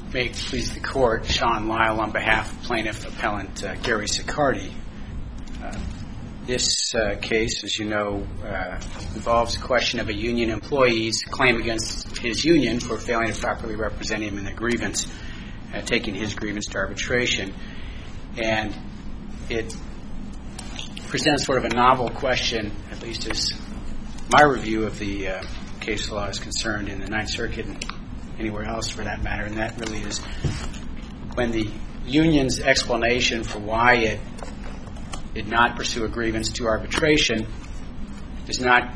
May it please the Court, Sean Lyle on behalf of Plaintiff Appellant Gary Siccardi. This case, as you know, involves the question of a union employee's claim against his union for failing to properly represent him in a grievance, taking his grievance to arbitration. And it presents sort of a novel question, at least as my review of the case law is concerned in the Ninth Circuit and anywhere else for that matter, and that really is when the union's explanation for why it did not pursue a grievance to arbitration does not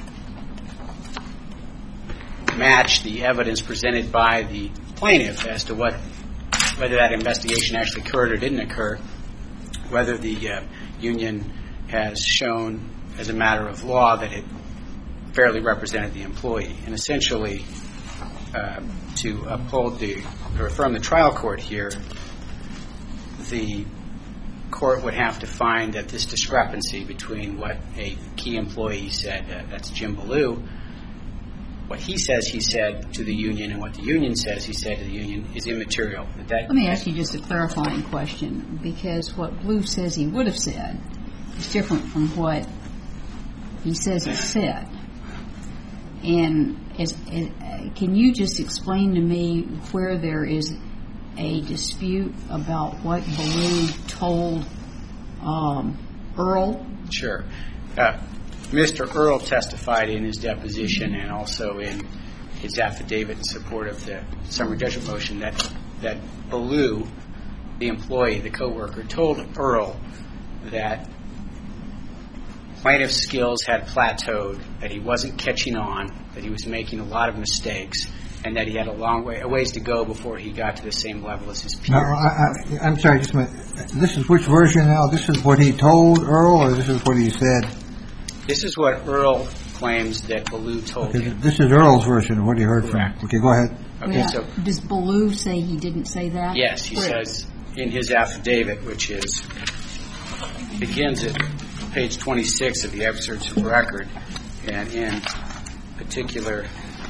match the evidence presented by the plaintiff as to whether that investigation actually occurred or didn't occur, whether the union has shown as a matter of law that it fairly represented the employee. And essentially, to affirm the trial court here, the court would have to find that this discrepancy between what a key employee said, that's Jim Ballou, what he says he said to the union and what the union says he said to the union is immaterial. Let me ask you just a clarifying question, because what Ballou says he would have said is different from what he says he said. And can you just explain to me where there is a dispute about what Ballou told Earl? Sure. Mr. Earl testified in his deposition and also in his affidavit in support of the summary judgment motion that Ballou, the employee, the coworker, told Earl that plaintiff's skills had plateaued, that he wasn't catching on, that he was making a lot of mistakes, and that he had a ways to go before he got to the same level as his peers. Now, I'm sorry, just a minute. This is which version now? This is what he told Earl, or this is what he said? This is what Earl claims that Ballou told him. This is Earl's version of what he heard from. Okay, go ahead. Okay, yeah. So does Ballou say he didn't say that? Yes, he says in his affidavit, which begins at page 26 of the excerpts of the record, and in particular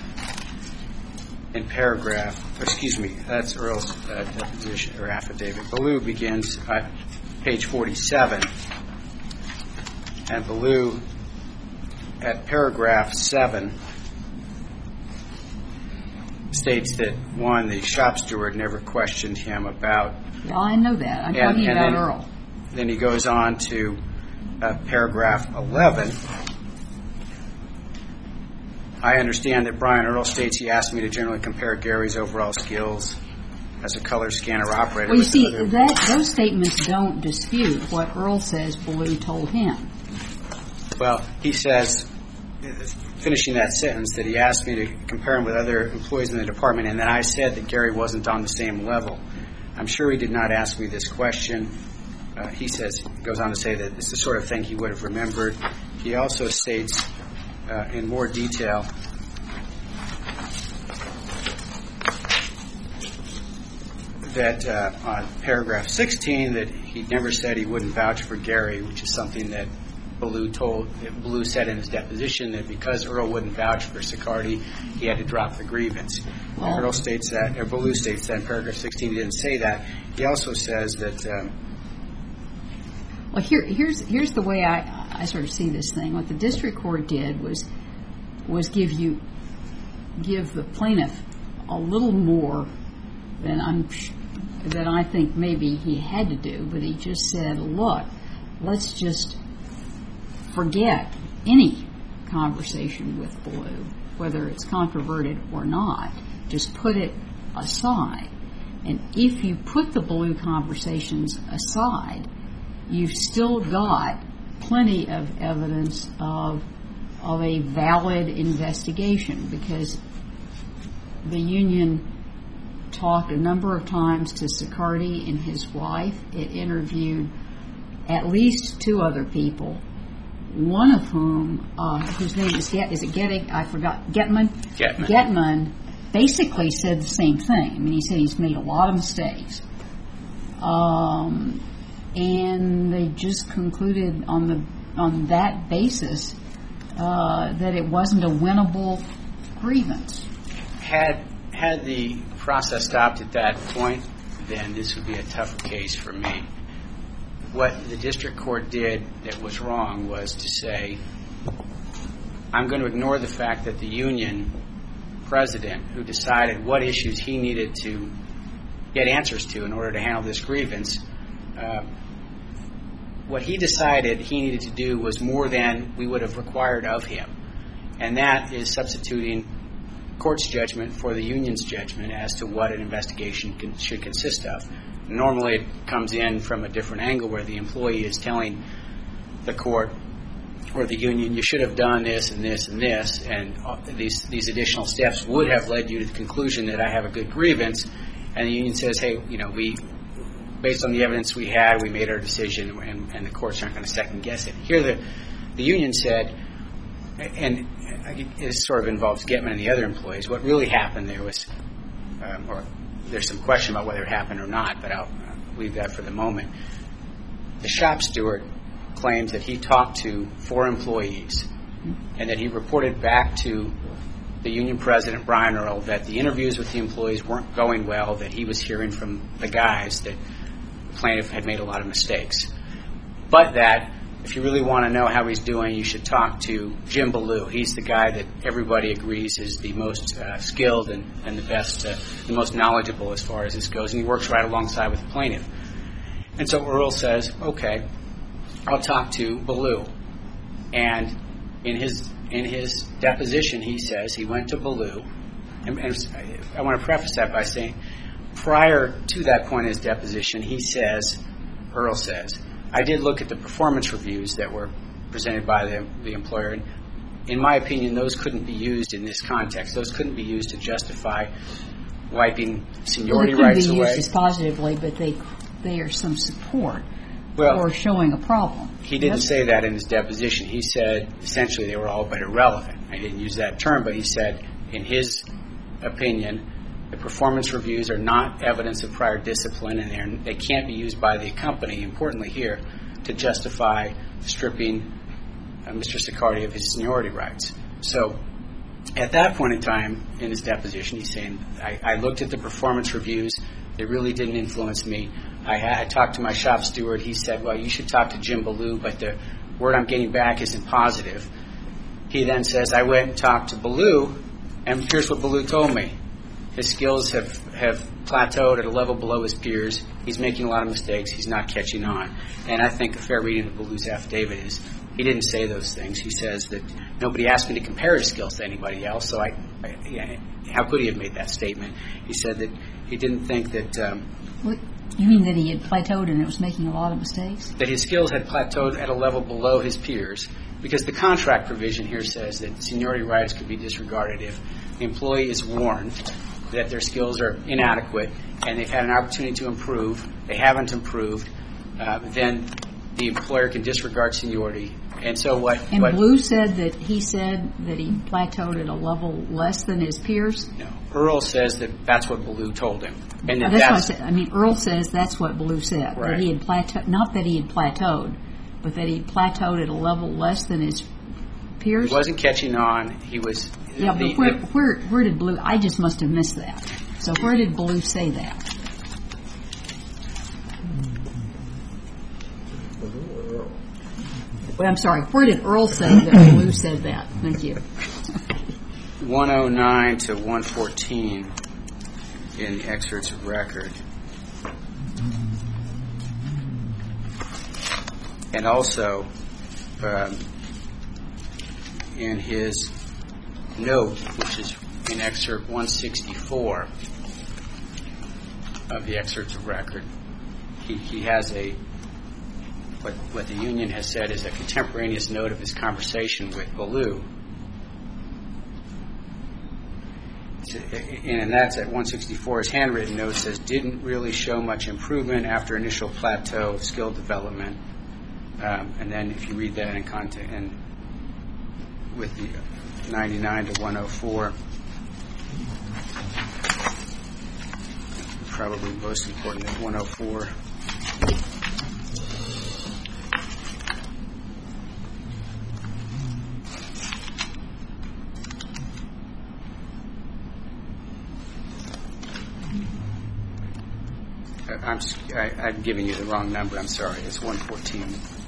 in that's Earl's deposition or affidavit. Ballou begins at page 47, and Ballou at paragraph 7 states that, one, the shop steward never questioned him about... Well, I know that. I'm talking about Earl. Then he goes on to paragraph 11. I understand that Brian Earl states he asked me to generally compare Gary's overall skills as a color scanner operator. Well, you see, those statements don't dispute what Earl says Ballou told him. Well, he says, finishing that sentence, that he asked me to compare him with other employees in the department, and that I said that Gary wasn't on the same level. I'm sure he did not ask me this question. He goes on to say that it's the sort of thing he would have remembered. He also states in more detail that on paragraph 16 that he never said he wouldn't vouch for Gary, which is something that Ballou said in his deposition, that because Earl wouldn't vouch for Siccardi, he had to drop the grievance. Ballou states that in paragraph 16 he didn't say that. He also says that... Well, here's the way I sort of see this thing. What the district court did was give the plaintiff a little more than I think maybe he had to do, but he just said, look, let's just forget any conversation with Ballou, whether it's controverted or not. Just put it aside. And if you put the Ballou conversations aside, you've still got plenty of evidence of a valid investigation, because the union talked a number of times to Siccardi and his wife. It interviewed at least two other people, one of whom, whose name is Getman? Getman basically said the same thing. I mean, he said he's made a lot of mistakes. And they just concluded on that basis that it wasn't a winnable grievance. Had the process stopped at that point, then this would be a tougher case for me. What the district court did that was wrong was to say, I'm going to ignore the fact that the union president, who decided what issues he needed to get answers to in order to handle this grievance, what he decided he needed to do was more than we would have required of him. And that is substituting court's judgment for the union's judgment as to what an investigation should consist of. Normally it comes in from a different angle where the employee is telling the court or the union, you should have done this and this and this, and these additional steps would have led you to the conclusion that I have a good grievance. And the union says, hey, we, based on the evidence we had, we made our decision, and the courts aren't going to second guess it. Here the union said, and it sort of involves Getman and the other employees, what really happened there was, or there's some question about whether it happened or not, but I'll leave that for the moment. The shop steward claims that he talked to 4 employees and that he reported back to the union president, Brian Earl, that the interviews with the employees weren't going well, that he was hearing from the guys that the plaintiff had made a lot of mistakes. But that if you really want to know how he's doing, you should talk to Jim Ballou. He's the guy that everybody agrees is the most skilled and the best, the most knowledgeable as far as this goes, and he works right alongside with the plaintiff. And so Earl says, okay, I'll talk to Ballou. And in his deposition, he says he went to Ballou. And I want to preface that by saying, prior to that point in his deposition, Earl says, I did look at the performance reviews that were presented by the employer. And in my opinion, those couldn't be used in this context. Those couldn't be used to justify wiping seniority rights away. They couldn't be used as positively, but they are some support for showing a problem. He didn't say that in his deposition. He said essentially they were all but irrelevant. I didn't use that term, but he said in his opinion, the performance reviews are not evidence of prior discipline, and they can't be used by the company, importantly here, to justify stripping Mr. Siccardi of his seniority rights. So at that point in time in his deposition, he's saying, I looked at the performance reviews. They really didn't influence me. I talked to my shop steward. He said, well, you should talk to Jim Ballou, but the word I'm getting back isn't positive. He then says, I went and talked to Ballou, and here's what Ballou told me. His skills have plateaued at a level below his peers. He's making a lot of mistakes. He's not catching on. And I think a fair reading of Ballou's affidavit is he didn't say those things. He says that nobody asked me to compare his skills to anybody else, so how could he have made that statement? He said that he didn't think that... You mean that he had plateaued and it was making a lot of mistakes? That his skills had plateaued at a level below his peers, because the contract provision here says that seniority rights could be disregarded if the employee is warned that their skills are inadequate and they've had an opportunity to improve, they haven't improved, then the employer can disregard seniority. And so Ballou said that he plateaued at a level less than his peers? No. Earl says that that's what Ballou told him. And that's what I said. I mean, Earl says that's what Ballou said. Right. That he had plateaued, not that he had plateaued, but that he plateaued at a level less than his peers? He wasn't catching on. He was... Yeah, but where did Ballou... I just must have missed that. So where did Ballou say that? Well, I'm sorry. Where did Earl say that Ballou said that? Thank you. 109 to 114 in the excerpts of record. And also in his note, which is in excerpt 164 of the excerpts of record, he has what the union has said is a contemporaneous note of his conversation with Ballou. And that's at 164. His handwritten note says, didn't really show much improvement after initial plateau of skill development. And then if you read that in context, and with the 99 to 104, probably most important is 104. I'm giving you the wrong number. I'm sorry. It's 114.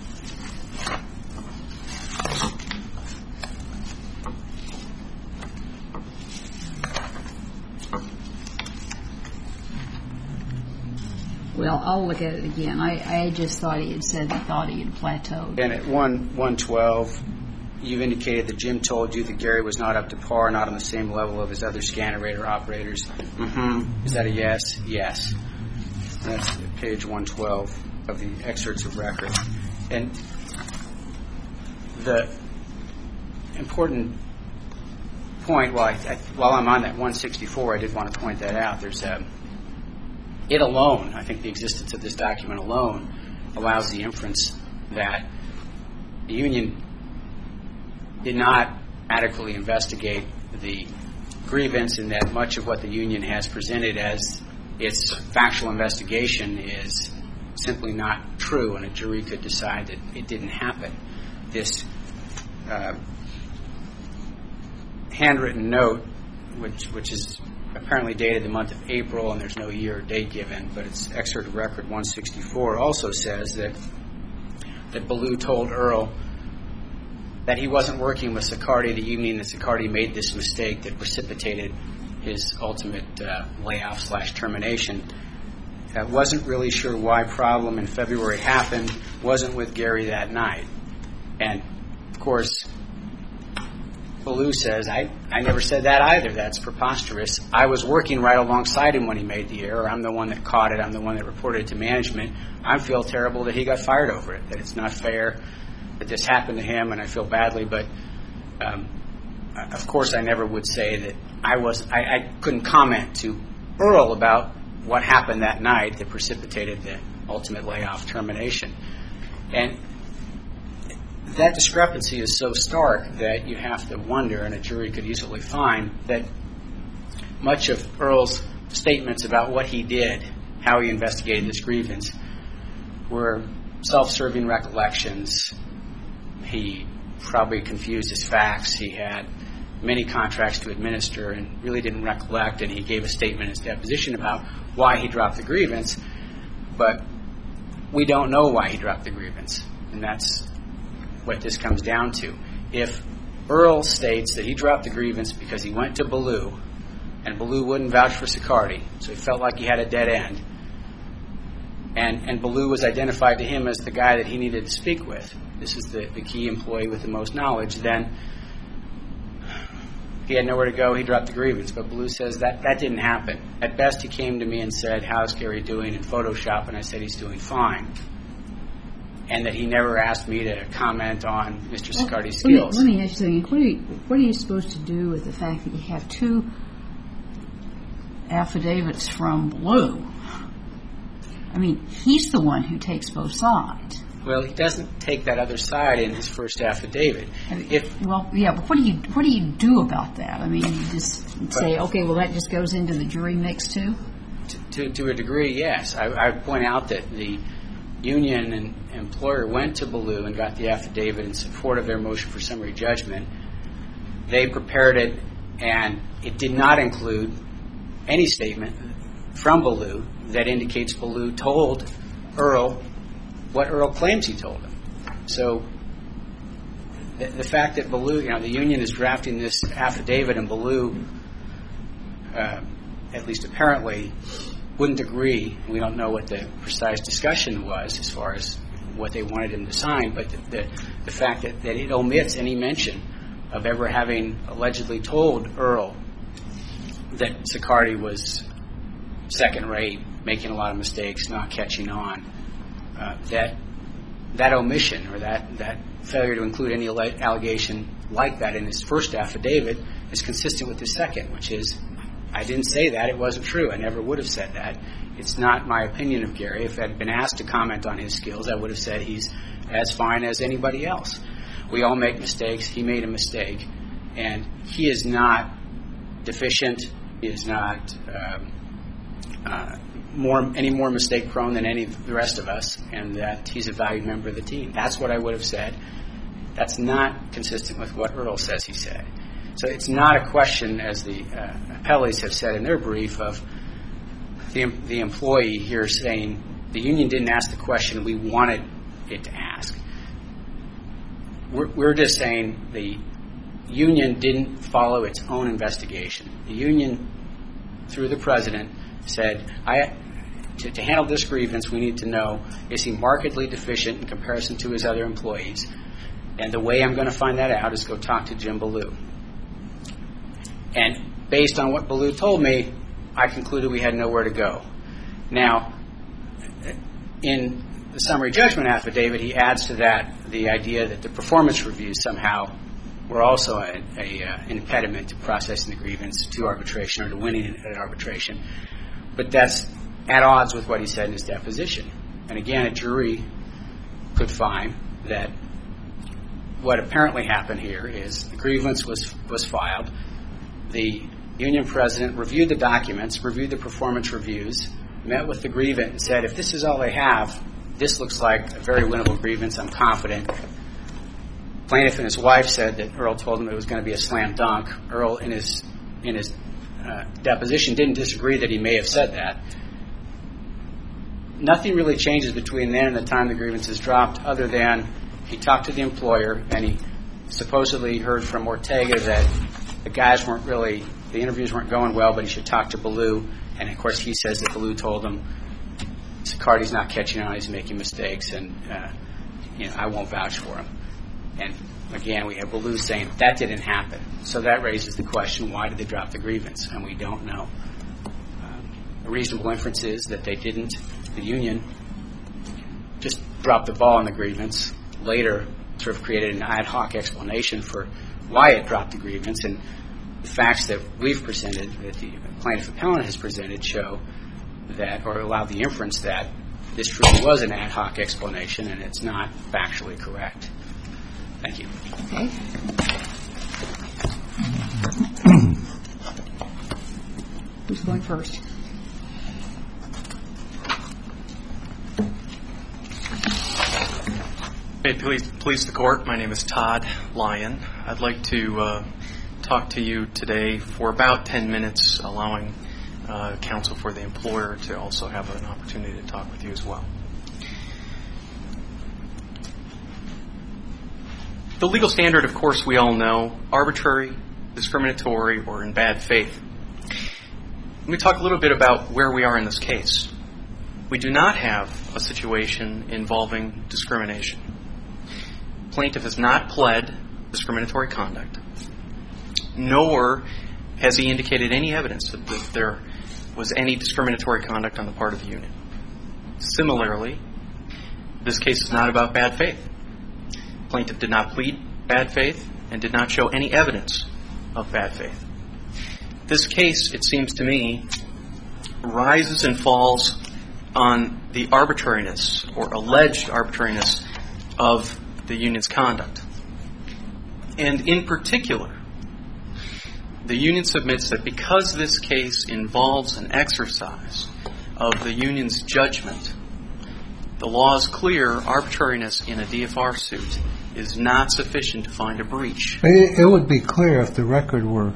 Well, I'll look at it again. I just thought he had said he thought he had plateaued. And at 112, you've indicated that Jim told you that Gary was not up to par, not on the same level of his other scanner operators. Mm-hmm. Is that a yes? Yes. That's page 112 of the excerpts of record. And the important point, while I'm on that 164, I did want to point that out. There's it alone, I think the existence of this document alone allows the inference that the union did not adequately investigate the grievance, and that much of what the union has presented as its factual investigation is simply not true, and a jury could decide that it didn't happen. This handwritten note, which is apparently dated the month of April, and there's no year or date given, but it's excerpt of record 164, also says that Ballou told Earl that he wasn't working with Sicardi, the evening that Sicardi made this mistake that precipitated his ultimate layoff/termination. Wasn't really sure why problem in February happened, wasn't with Gary that night. And, of course, Ballou says, I never said that either. That's preposterous. I was working right alongside him when he made the error. I'm the one that caught it. I'm the one that reported it to management. I feel terrible that he got fired over it, that it's not fair that this happened to him, and I feel badly. But, of course, I never would say that I couldn't comment to Earl about what happened that night that precipitated the ultimate layoff termination. And that discrepancy is so stark that you have to wonder, and a jury could easily find, that much of Earl's statements about what he did, how he investigated this grievance, were self-serving recollections. He probably confused his facts. He had many contracts to administer and really didn't recollect, and he gave a statement in his deposition about why he dropped the grievance, but we don't know why he dropped the grievance, and that's what this comes down to. If Earl states that he dropped the grievance because he went to Ballou, and Ballou wouldn't vouch for Sicardi, so he felt like he had a dead end, and Ballou was identified to him as the guy that he needed to speak with, this is the key employee with the most knowledge, then he had nowhere to go, he dropped the grievance. But Ballou says that didn't happen. At best, he came to me and said, how's Gary doing in Photoshop? And I said he's doing fine. And that he never asked me to comment on Mr. Sicardi's skills. Let me ask you something. What are you supposed to do with the fact that you have two affidavits from Ballou? I mean, he's the one who takes both sides. Well, he doesn't take that other side in his first affidavit. But what do you do about that? I mean, you just say, okay, well, that just goes into the jury mix too? To a degree, yes. I point out that the union and employer went to Ballou and got the affidavit in support of their motion for summary judgment. They prepared it, and it did not include any statement from Ballou that indicates Ballou told Earl what Earl claims he told him. So the fact that Ballou, the union is drafting this affidavit and Ballou, at least apparently, wouldn't agree. We don't know what the precise discussion was as far as what they wanted him to sign, but the fact that it omits any mention of ever having allegedly told Earl that Sicardi was second rate, making a lot of mistakes, not catching on, that omission or that failure to include any allegation like that in his first affidavit is consistent with the second, which is, I didn't say that. It wasn't true. I never would have said that. It's not my opinion of Gary. If I'd been asked to comment on his skills, I would have said he's as fine as anybody else. We all make mistakes. He made a mistake. And he is not deficient. He is not any more mistake prone than any of the rest of us, and that he's a valued member of the team. That's what I would have said. That's not consistent with what Earl says he said. So it's not a question, as the appellees have said in their brief, of the employee here saying the union didn't ask the question we wanted it to ask. We're just saying the union didn't follow its own investigation. The union, through the president, said, to handle this grievance, we need to know, is he markedly deficient in comparison to his other employees? And the way I'm going to find that out is go talk to Jim Ballou. And based on what Ballou told me, I concluded we had nowhere to go. Now, in the summary judgment affidavit, he adds to that the idea that the performance reviews somehow were also an impediment to processing the grievance to arbitration or to winning it at arbitration. But that's at odds with what he said in his deposition. And again, a jury could find that what apparently happened here is the grievance was filed. The union president reviewed the documents, reviewed the performance reviews, met with the grievant and said, if this is all they have, this looks like a very winnable grievance. I'm confident. Plaintiff and his wife said that Earl told him it was going to be a slam dunk. Earl, in his deposition, didn't disagree that he may have said that. Nothing really changes between then and the time the grievance is dropped, other than he talked to the employer and he supposedly heard from Ortega that the interviews weren't going well, but he should talk to Ballou. And of course, he says that Ballou told him Sicardi's not catching on, he's making mistakes, and I won't vouch for him. And again, we have Ballou saying that didn't happen. So that raises the question, why did they drop the grievance? And we don't know. A reasonable inference is that they didn't. The union just dropped the ball on the grievance. Later, sort of created an ad hoc explanation for why it dropped the grievance. And the facts that we've presented, that the plaintiff appellant has presented, show that, or allow the inference that this truly was an ad hoc explanation and it's not factually correct. Thank you. Okay. Who's going first? May it please the court. My name is Todd Lyon. I'd like to talk to you today for about 10 minutes, allowing counsel for the employer to also have an opportunity to talk with you as well. The legal standard, of course, we all know, arbitrary, discriminatory, or in bad faith. Let me talk a little bit about where we are in this case. We do not have a situation involving discrimination. Plaintiff has not pled discriminatory conduct, nor has he indicated any evidence that there was any discriminatory conduct on the part of the union. Similarly, this case is not about bad faith. Plaintiff did not plead bad faith and did not show any evidence of bad faith. This case, it seems to me, rises and falls on the arbitrariness or alleged arbitrariness of the union's conduct. And in particular, the union submits that because this case involves an exercise of the union's judgment, the law is clear, arbitrariness in a DFR suit is not sufficient to find a breach. It would be clear if the record were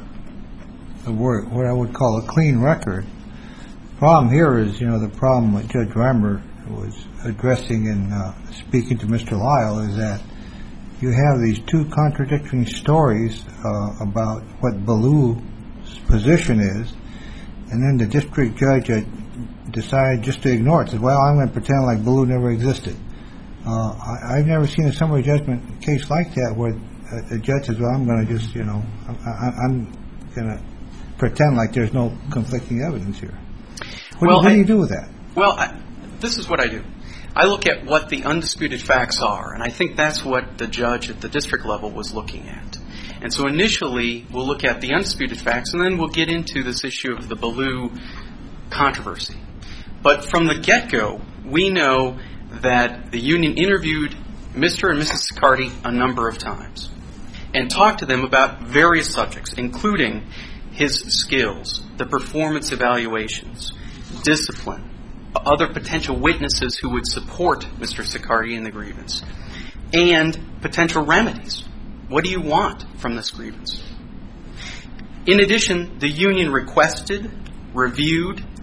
what I would call a clean record. The problem here is, the problem that Judge Reimer was addressing in speaking to Mr. Lyle is that you have these two contradicting stories about what Ballou's position is, and then the district judge decided just to ignore it. Said, well, I'm going to pretend like Ballou never existed. I've never seen a summary judgment case like that where a judge says, well, I'm going to just, I'm going to pretend like there's no conflicting evidence here. What do you do with that? Well, this is what I do. I look at what the undisputed facts are, and I think that's what the judge at the district level was looking at. And so initially, we'll look at the undisputed facts, and then we'll get into this issue of the Ballou controversy. But from the get-go, we know that the union interviewed Mr. and Mrs. Sicardi a number of times and talked to them about various subjects, including his skills, the performance evaluations, discipline, other potential witnesses who would support Mr. Sicardi in the grievance, and potential remedies. What do you want from this grievance? In addition, the union requested, reviewed,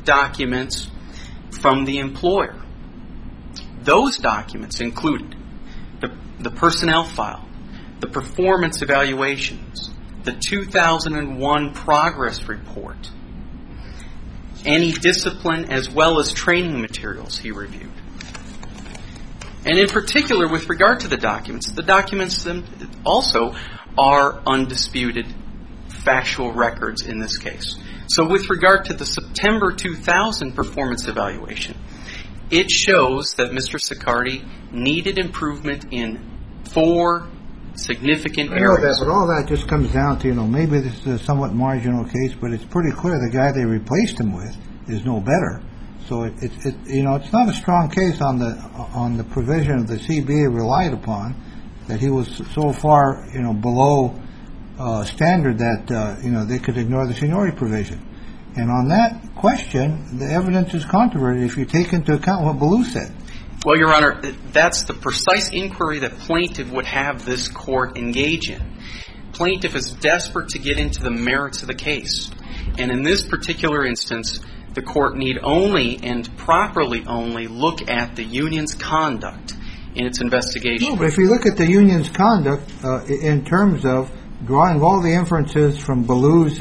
documents from the employer. Those documents included the personnel file, the performance evaluations, the 2001 progress report, any discipline as well as training materials he reviewed. And in particular, with regard to the documents also are undisputed factual records in this case. So with regard to the September 2000 performance evaluation, it shows that Mr. Siccardi needed improvement in 4 significant areas. I know that, but all that just comes down to, maybe this is a somewhat marginal case, but it's pretty clear the guy they replaced him with is no better. So it's not a strong case on the provision of the CBA relied upon, that he was so far below standard that they could ignore the seniority provision. And on that question, the evidence is controverted if you take into account what Ballou said. Well, Your Honor, that's the precise inquiry that plaintiff would have this court engage in. Plaintiff is desperate to get into the merits of the case. And in this particular instance, the court need only and properly only look at the union's conduct in its investigation. No, but if you look at the union's conduct in terms of drawing all the inferences from Ballou's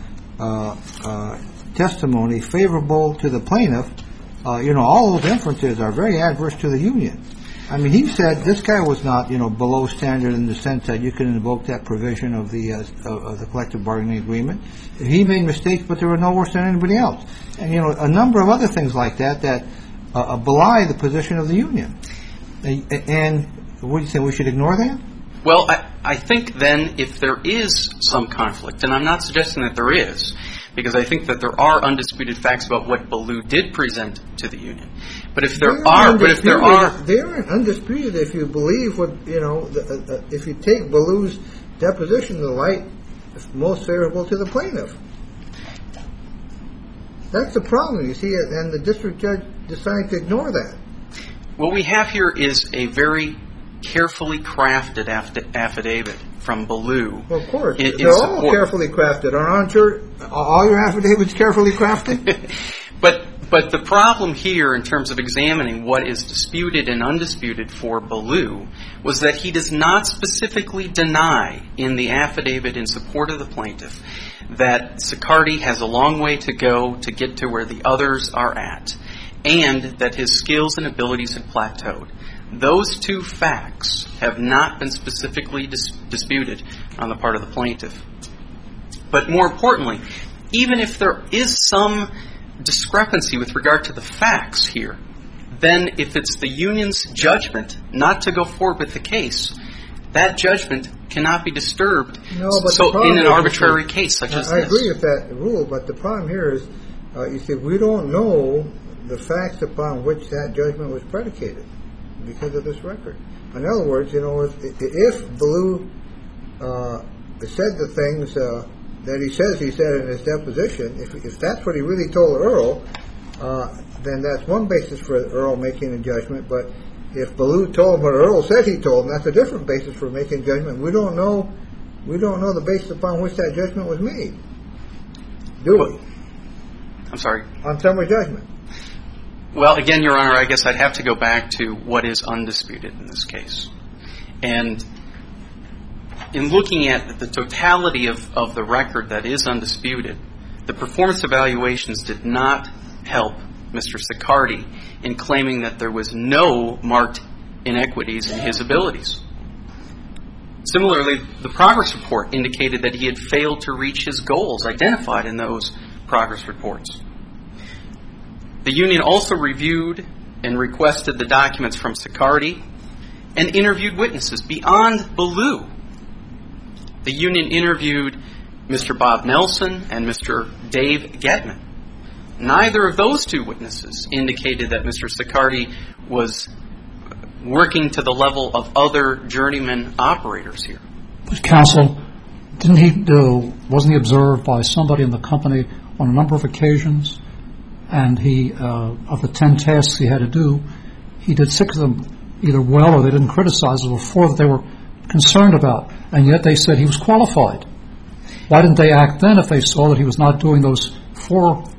testimony favorable to the plaintiff, all those inferences are very adverse to the union. I mean, he said this guy was not, below standard in the sense that you can invoke that provision of the collective bargaining agreement. He made mistakes, but they were no worse than anybody else. And, a number of other things like that belie the position of the union. And what do you say, we should ignore that? Well, I think then if there is some conflict, and I'm not suggesting that there is, because I think that there are undisputed facts about what Ballou did present to the union. But if there are, they aren't undisputed if you believe what if you take Ballou's deposition in the light most favorable to the plaintiff. That's the problem, you see, and the district judge decided to ignore that. What we have here is a very carefully crafted affidavit from Ballou. Well, of course. They're all carefully crafted. Aren't all your affidavits carefully crafted? But the problem here in terms of examining what is disputed and undisputed for Ballou was that he does not specifically deny in the affidavit in support of the plaintiff that Siccardi has a long way to go to get to where the others are at, and that his skills and abilities have plateaued. Those 2 facts have not been specifically disputed on the part of the plaintiff. But more importantly, even if there is some discrepancy with regard to the facts here, then if it's the union's judgment not to go forward with the case, that judgment cannot be disturbed. No, but so in an arbitrary case such as this. I agree with that rule, but the problem here is, you see, we don't know the facts upon which that judgment was predicated because of this record. In other words, if Ballou said the things that he says he said in his deposition, if that's what he really told Earl, then that's one basis for Earl making a judgment. But if Ballou told him what Earl said he told him, that's a different basis for making judgment. We don't know the basis upon which that judgment was made, do we? I'm sorry? On summary judgment. Well, again, Your Honor, I guess I'd have to go back to what is undisputed in this case. And in looking at the totality of the record that is undisputed, the performance evaluations did not help Mr. Siccardi in claiming that there was no marked inequities in his abilities. Similarly, the progress report indicated that he had failed to reach his goals identified in those progress reports. The union also reviewed and requested the documents from Siccardi and interviewed witnesses beyond Ballou. The union interviewed Mr. Bob Nelson and Mr. Dave Getman. Neither of those 2 witnesses indicated that Mr. Siccardi was working to the level of other journeyman operators here. Counsel, wasn't he observed by somebody in the company on a number of occasions? And he, of the 10 tasks he had to do, he did 6 of them either well or they didn't criticize. There were 4 that they were concerned about, and yet they said he was qualified. Why didn't they act then if they saw that he was not doing those 4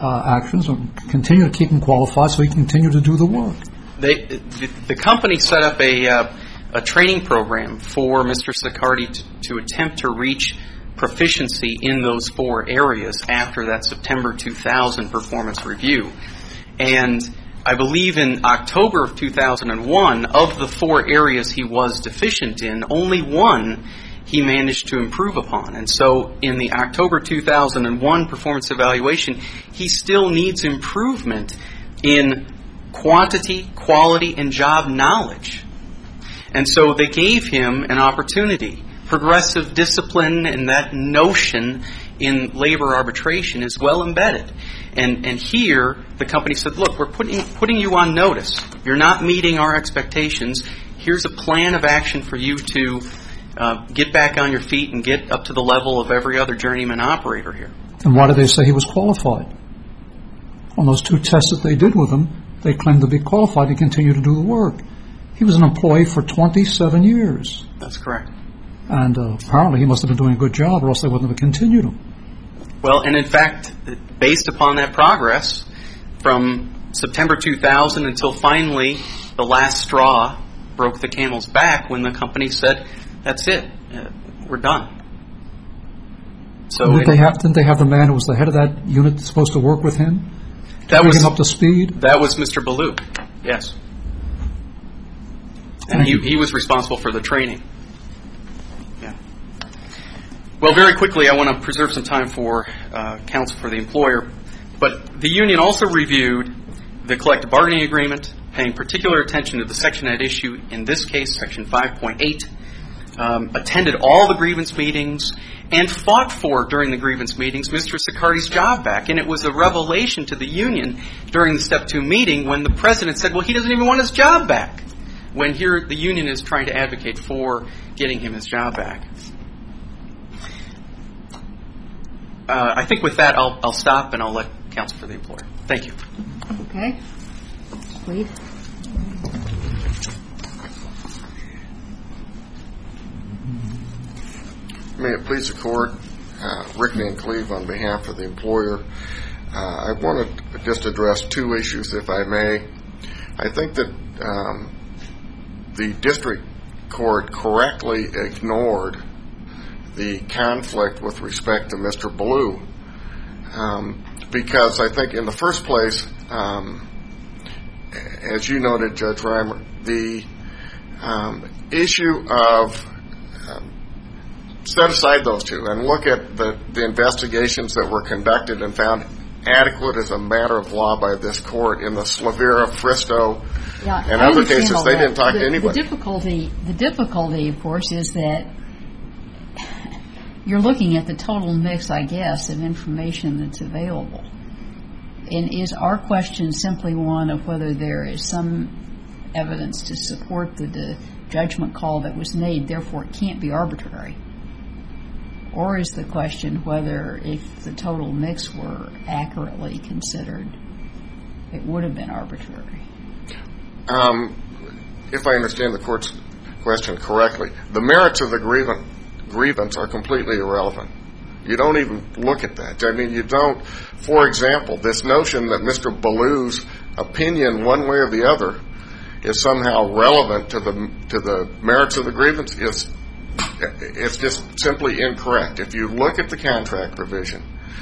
actions and continue to keep him qualified so he can continue to do the work. The company set up a training program for Mr. Siccardi to attempt to reach proficiency in those 4 areas after that September 2000 performance review. And I believe in October of 2001, of the 4 areas he was deficient in, only 1 he managed to improve upon. And so in the October 2001 performance evaluation, he still needs improvement in quantity, quality, and job knowledge. And so they gave him an opportunity. Progressive discipline and that notion in labor arbitration is well embedded. And here the company said, look, we're putting you on notice. You're not meeting our expectations. Here's a plan of action for you to get back on your feet and get up to the level of every other journeyman operator here. And why did they say he was qualified? On those 2 tests that they did with him, they claimed to be qualified to continue to do the work. He was an employee for 27 years. That's correct. And apparently he must have been doing a good job, or else they wouldn't have continued him. Well, and in fact, based upon that progress, from September 2000 until finally the last straw broke the camel's back when the company said, that's it, we're done. So didn't they have the man who was the head of that unit supposed to work with him? That was him up to speed? That was Mr. Ballou, yes. And he was responsible for the training. Yeah. Well, very quickly, I want to preserve some time for counsel for the employer. But the union also reviewed the collective bargaining agreement, paying particular attention to the section at issue, in this case, Section 5.8, attended all the grievance meetings, and fought for, during the grievance meetings, Mr. Siccardi's job back. And it was a revelation to the union during the Step 2 meeting when the president said, well, he doesn't even want his job back, when here the union is trying to advocate for getting him his job back. I think with that, I'll stop and I'll let counsel for the employer. Thank you. Okay. Please. May it please the court, Rick Van Cleve on behalf of the employer. I want to just address 2 issues, if I may. I think that the district court correctly ignored the conflict with respect to Mr. Ballou, because I think in the first place, as you noted, Judge Reimer, the issue of set aside those 2 and look at the investigations that were conducted and found adequate as a matter of law by this court in the Slavera, Fristo, and other cases. They didn't talk to anybody. The difficulty, of course, is that you're looking at the total mix, I guess, of information that's available. And is our question simply one of whether there is some evidence to support the judgment call that was made, therefore it can't be arbitrary? Or is the question whether, if the total mix were accurately considered, it would have been arbitrary? If I understand the court's question correctly, the merits of the grievance are completely irrelevant. You don't even look at that. I mean, you don't. For example, this notion that Mr. Ballou's opinion, one way or the other, is somehow relevant to the merits of the grievance it's just simply incorrect. If you look at the contract provision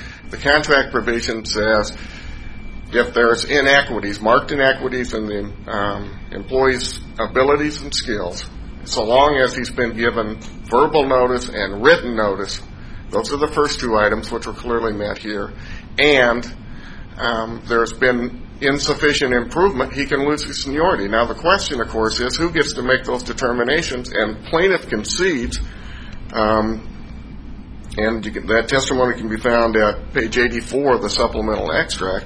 says if there's inequities, marked inequities in the employee's abilities and skills, so long as he's been given verbal notice and written notice, those are the first 2 items which are clearly met here, and there's been insufficient improvement, he can lose his seniority. Now, the question, of course, is who gets to make those determinations, and plaintiff concedes, and that testimony can be found at page 84 of the supplemental extract,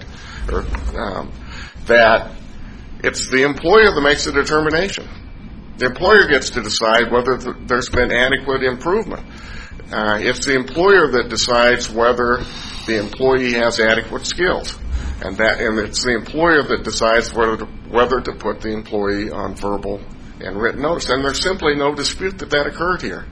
that it's the employer that makes the determination. The employer gets to decide whether there's been adequate improvement. It's the employer that decides whether the employee has adequate skills. And it's the employer that decides whether to put the employee on verbal and written notice. And there's simply no dispute that occurred here.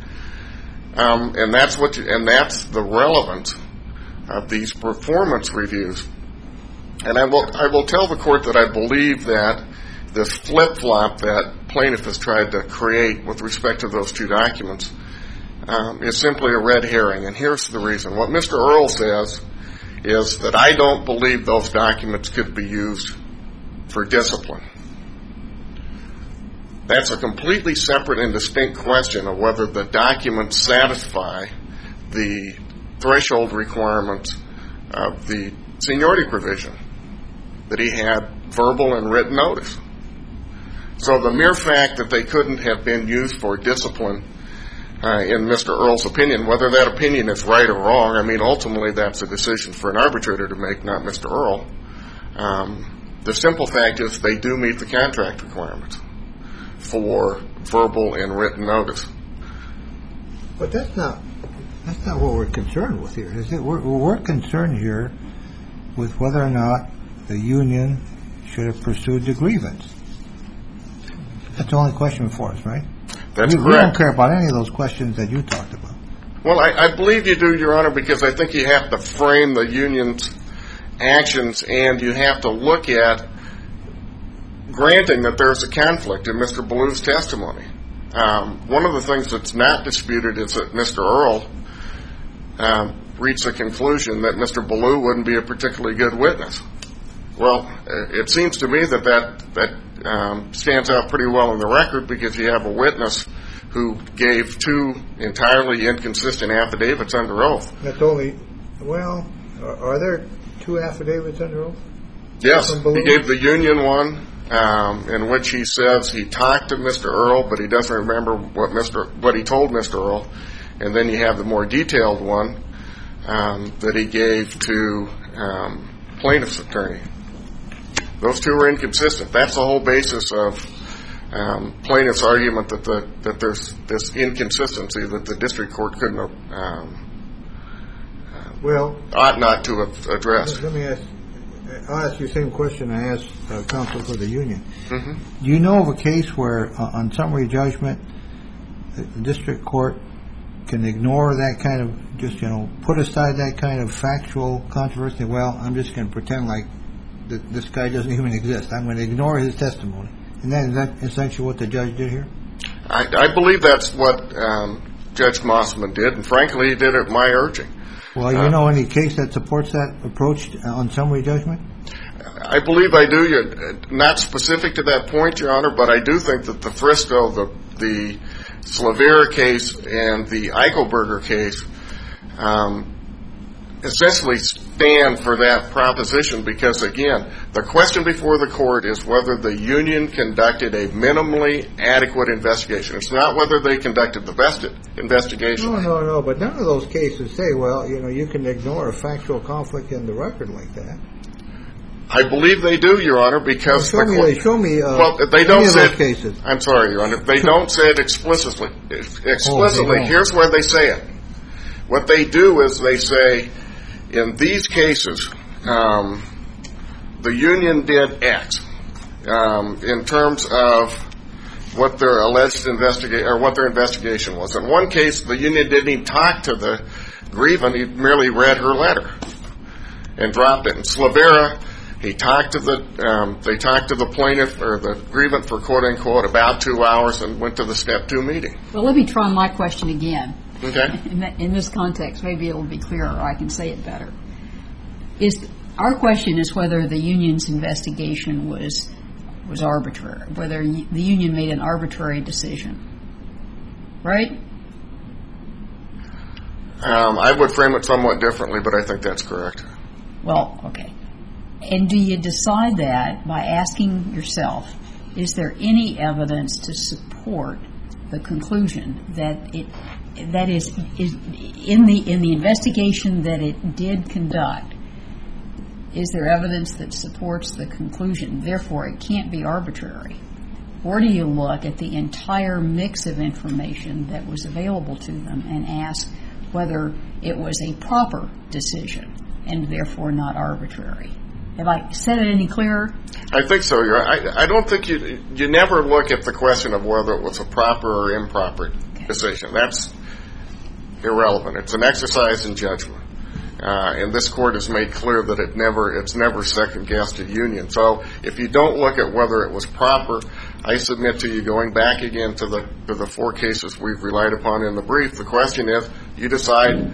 And that's the relevance of these performance reviews. And I will tell the court that I believe that this flip-flop that plaintiff has tried to create with respect to those two documents is simply a red herring. And here's the reason. What Mr. Earle says is that I don't believe those documents could be used for discipline. That's a completely separate and distinct question of whether the documents satisfy the threshold requirements of the seniority provision, that he had verbal and written notice. So the mere fact that they couldn't have been used for discipline, in Mr. Earle's opinion, whether that opinion is right or wrong, I mean, ultimately that's a decision for an arbitrator to make, not Mr. Earle. The simple fact is they do meet the contract requirements for verbal and written notice. But that's not what we're concerned with here, is it? We're concerned here with whether or not the union should have pursued the grievance. That's the only question before us, right? That's correct. We don't care about any of those questions that you talked about. Well, I believe you do, Your Honor, because I think you have to frame the union's actions and you have to look at granting that there's a conflict in Mr. Ballou's testimony. One of the things that's not disputed is that Mr. Earle reached the conclusion that Mr. Ballou wouldn't be a particularly good witness. Well, it seems to me that stands out pretty well in the record, because you have a witness who gave two entirely inconsistent affidavits under oath. That's only, well, are there two affidavits under oath? Yes, he gave the union one, in which he says he talked to Mr. Earle, but he doesn't remember what he told Mr. Earle. And then you have the more detailed one that he gave to plaintiff's attorney. Those two are inconsistent. That's the whole basis of plaintiff's argument that there's this inconsistency that the district court couldn't have, ought not to have addressed. Let me I'll ask you the same question I asked counsel for the union. Mm-hmm. Do you know of a case where on summary judgment the district court can ignore that kind of, just, put aside that kind of factual controversy? Well, I'm just going to pretend like this guy doesn't even exist. I'm going to ignore his testimony. And then is that essentially what the judge did here? I believe that's what Judge Mossman did, and frankly, he did it at my urging. Well, you know any case that supports that approach on summary judgment? I believe I do. Not specific to that point, Your Honor, but I do think that the Frisco, the Slavera case, and the Eichelberger case essentially stand for that proposition, because, again, the question before the court is whether the union conducted a minimally adequate investigation. It's not whether they conducted the best investigation. No, but none of those cases say, well, you can ignore a factual conflict in the record like that. I believe they do, Your Honor, because show me well, they don't say those cases. I'm sorry, Your Honor. They don't say it explicitly. Here's where they say it. What they do is they say, in these cases, the union did X in terms of what their alleged what their investigation was. In one case, the union didn't even talk to the grievant; he merely read her letter and dropped it. In Slavera, they talked to the plaintiff or the grievant for quote unquote about 2 hours and went to the step 2 meeting. Well, let me try my question again. Okay. In this context, maybe it'll be clearer, or I can say it better. Our question is whether the union's investigation was arbitrary, whether the union made an arbitrary decision, right? I would frame it somewhat differently, but I think that's correct. Well, okay. And do you decide that by asking yourself, is there any evidence to support the conclusion that is in the investigation that it did conduct, is there evidence that supports the conclusion, therefore it can't be arbitrary? Or do you look at the entire mix of information that was available to them and ask whether it was a proper decision and therefore not arbitrary? Have I said it any clearer? I think so. I don't think you never look at the question of whether it was a proper or improper decision. That's irrelevant. It's an exercise in judgment. And this court has made clear that it's never second-guessed a union. So if you don't look at whether it was proper, I submit to you, going back again to the 4 cases we've relied upon in the brief, the question is, you decide,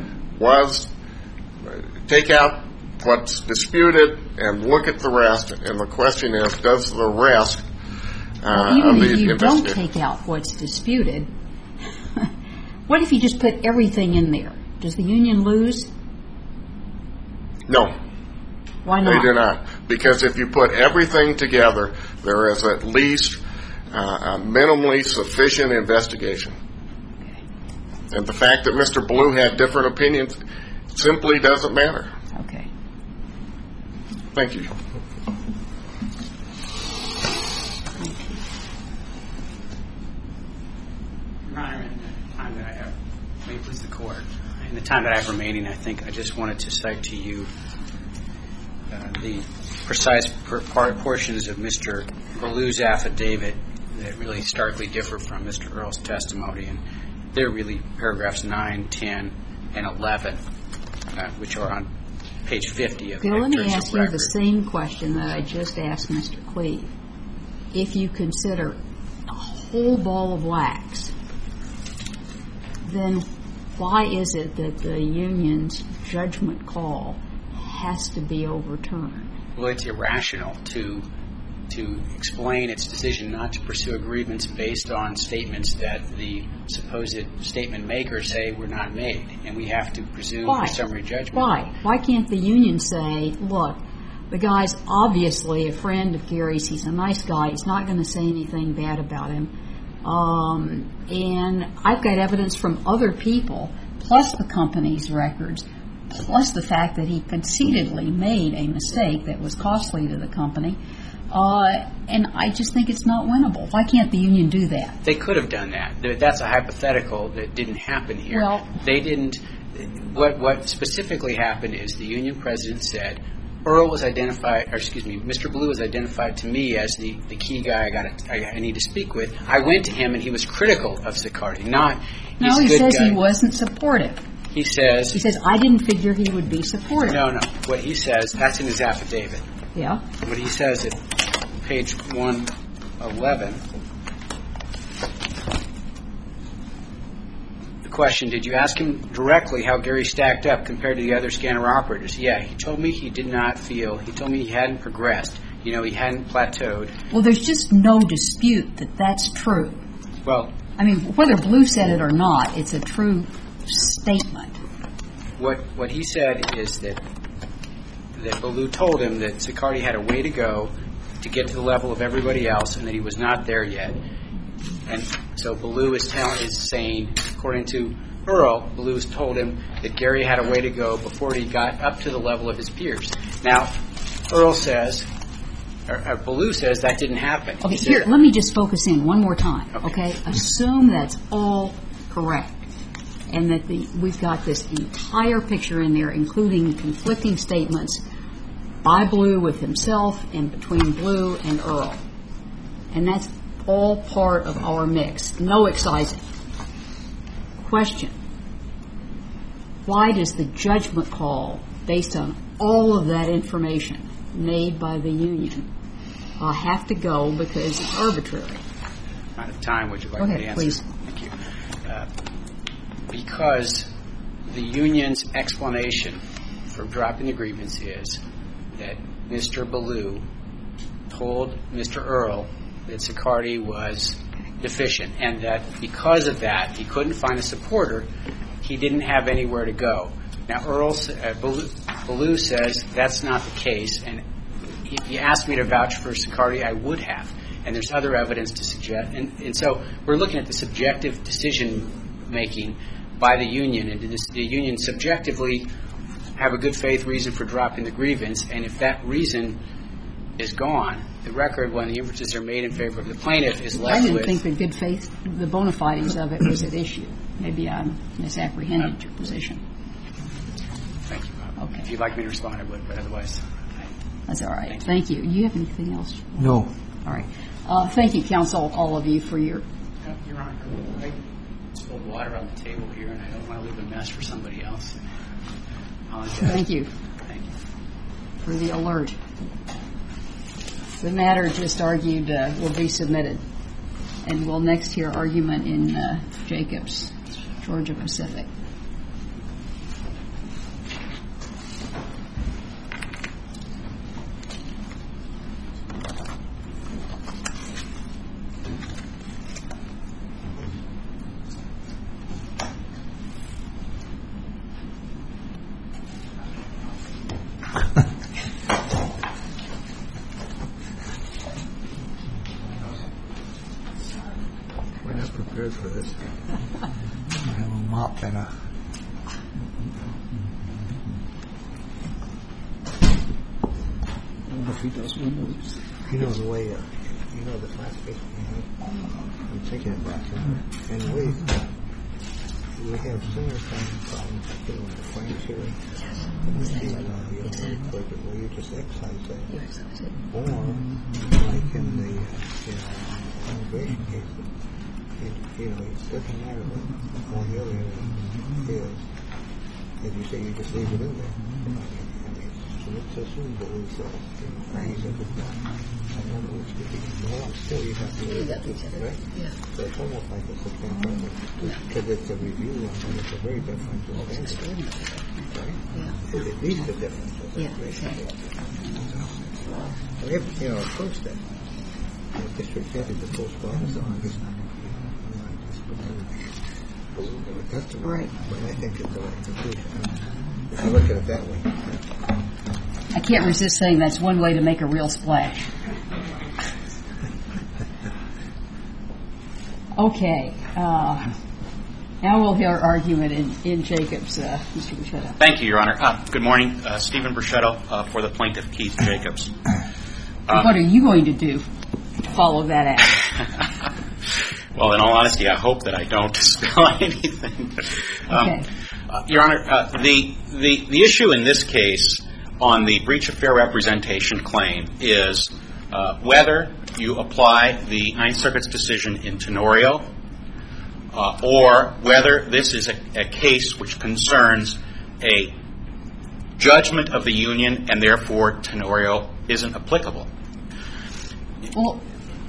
take out what's disputed and look at the rest, and the question is, does the rest even of the if you don't investigation... take out what's disputed, what if you just put everything in there? Does the union lose? No. Why not? They do not. Because if you put everything together, there is at least a minimally sufficient investigation. And the fact that Mr. Blue had different opinions simply doesn't matter. Okay. Thank you. Your Honor, in the time that I have, may it please the Court, in the time that I have remaining, I think I just wanted to cite to you the precise portions of Mr. Blue's affidavit that really starkly differ from Mr. Earle's testimony. And they're really paragraphs 9, 10, and 11, which are on page 50 of the Let me excerpts of ask you record. the same question that I just asked Mr. Cleve. If you consider a whole ball of wax, then why is it that the union's judgment call has to be overturned? Well, it's irrational to explain its decision not to pursue a grievance based on statements that the supposed statement makers say were not made, and we have to presume a summary judgment. Why? Why can't the union say, look, the guy's obviously a friend of Gary's, he's a nice guy, he's not going to say anything bad about him, and I've got evidence from other people, plus the company's records, plus the fact that he conceitedly made a mistake that was costly to the company, and I just think it's not winnable. Why can't the union do that? They could have done that. That's a hypothetical that didn't happen here. Well, they didn't. What specifically happened is the union president said, Earl was identified, or excuse me, Mr. Blue was identified to me as the key guy I need to speak with. I went to him and he was critical of Sicardi, not he's a he good says guy. he wasn't supportive. He says I didn't figure he would be supportive. No. What he says, that's in his affidavit. Yeah. What he says at page 111, the question, did you ask him directly how Gary stacked up compared to the other scanner operators? Yeah, he told me he did not feel, he told me he hadn't progressed. He hadn't plateaued. Well, there's just no dispute that that's true. Well, I mean, whether Blue said it or not, it's a true statement. What he said is that Blue told him that Sicardi had a way to go to get to the level of everybody else and that he was not there yet. And so Blue is saying, according to Earl, Blue has told him that Gary had a way to go before he got up to the level of his peers. Now, Earl says, or Blue says that didn't happen. Okay, here, let me just focus in one more time, okay? Assume that's all correct and that we've got this entire picture in there, including conflicting statements by Blue with himself and between Blue and Earl. And that's all part of our mix. No excising. Question. Why does the judgment call, based on all of that information made by the union, have to go because it's arbitrary? Out of time, would you like me to answer? Please. Thank you. Because the union's explanation for dropping the grievance is that Mr. Blue told Mr. Earl that Sicardi was deficient and that because of that he couldn't find a supporter, he didn't have anywhere to go. Now, Blue says that's not the case, and if you asked me to vouch for Sicardi, I would have. And there's other evidence to suggest. And so we're looking at the subjective decision-making by the union, and does the union subjectively have a good faith reason for dropping the grievance? And if that reason is gone, the record, when the inferences are made in favor of the plaintiff, is left with... I didn't think the good faith, the bona fides of it was at issue. Maybe I misapprehended your position. Thank you. Okay. If you'd like me to respond, I would, but otherwise... That's all right. Thank you. Do you have anything else? No. All right. Thank you, counsel, all of you, for your... Your Honor, I spilled water on the table here, and I don't want to leave a mess for somebody else. Apologize. Thank you Thank you. for the alert. The matter just argued will be submitted. And we'll next hear argument in Jacobs, Georgia Pacific. We're not prepared for this. I have a mop and a... If he does removes. You know the way, you know the classification we have? I'm thinking about that. And we have similar kinds of problems with the French hearing. Where you just excise that. Or, like in the immigration case, it doesn't matter what all the other evidence is. As you say, you just leave it in there. So let's assume that it was Frank's at the time. I don't know which could be. Well, still you have to leave it, right? Yeah. So it's almost like a substantial because it's a review and it's a very differential standard. Right? Yeah. It's at least a differential. Yeah, exactly. We have, approach that. The district judge is the post-office on this. Right. But I think it's the right conclusion. If you look at it that way. I can't resist saying that's one way to make a real splash. Okay. Now we'll hear argument in Jacobs, Mr. Bruchetto. Thank you, Your Honor. Good morning. Stephen Bruchetto for the plaintiff, Keith Jacobs. What are you going to do to follow that out? Well, in all honesty, I hope that I don't spill anything. Okay. Your Honor, the issue in this case on the breach of fair representation claim is whether you apply the Ninth Circuit's decision in Tenorio or whether this is a case which concerns a judgment of the union and therefore Tenorio isn't applicable. Well,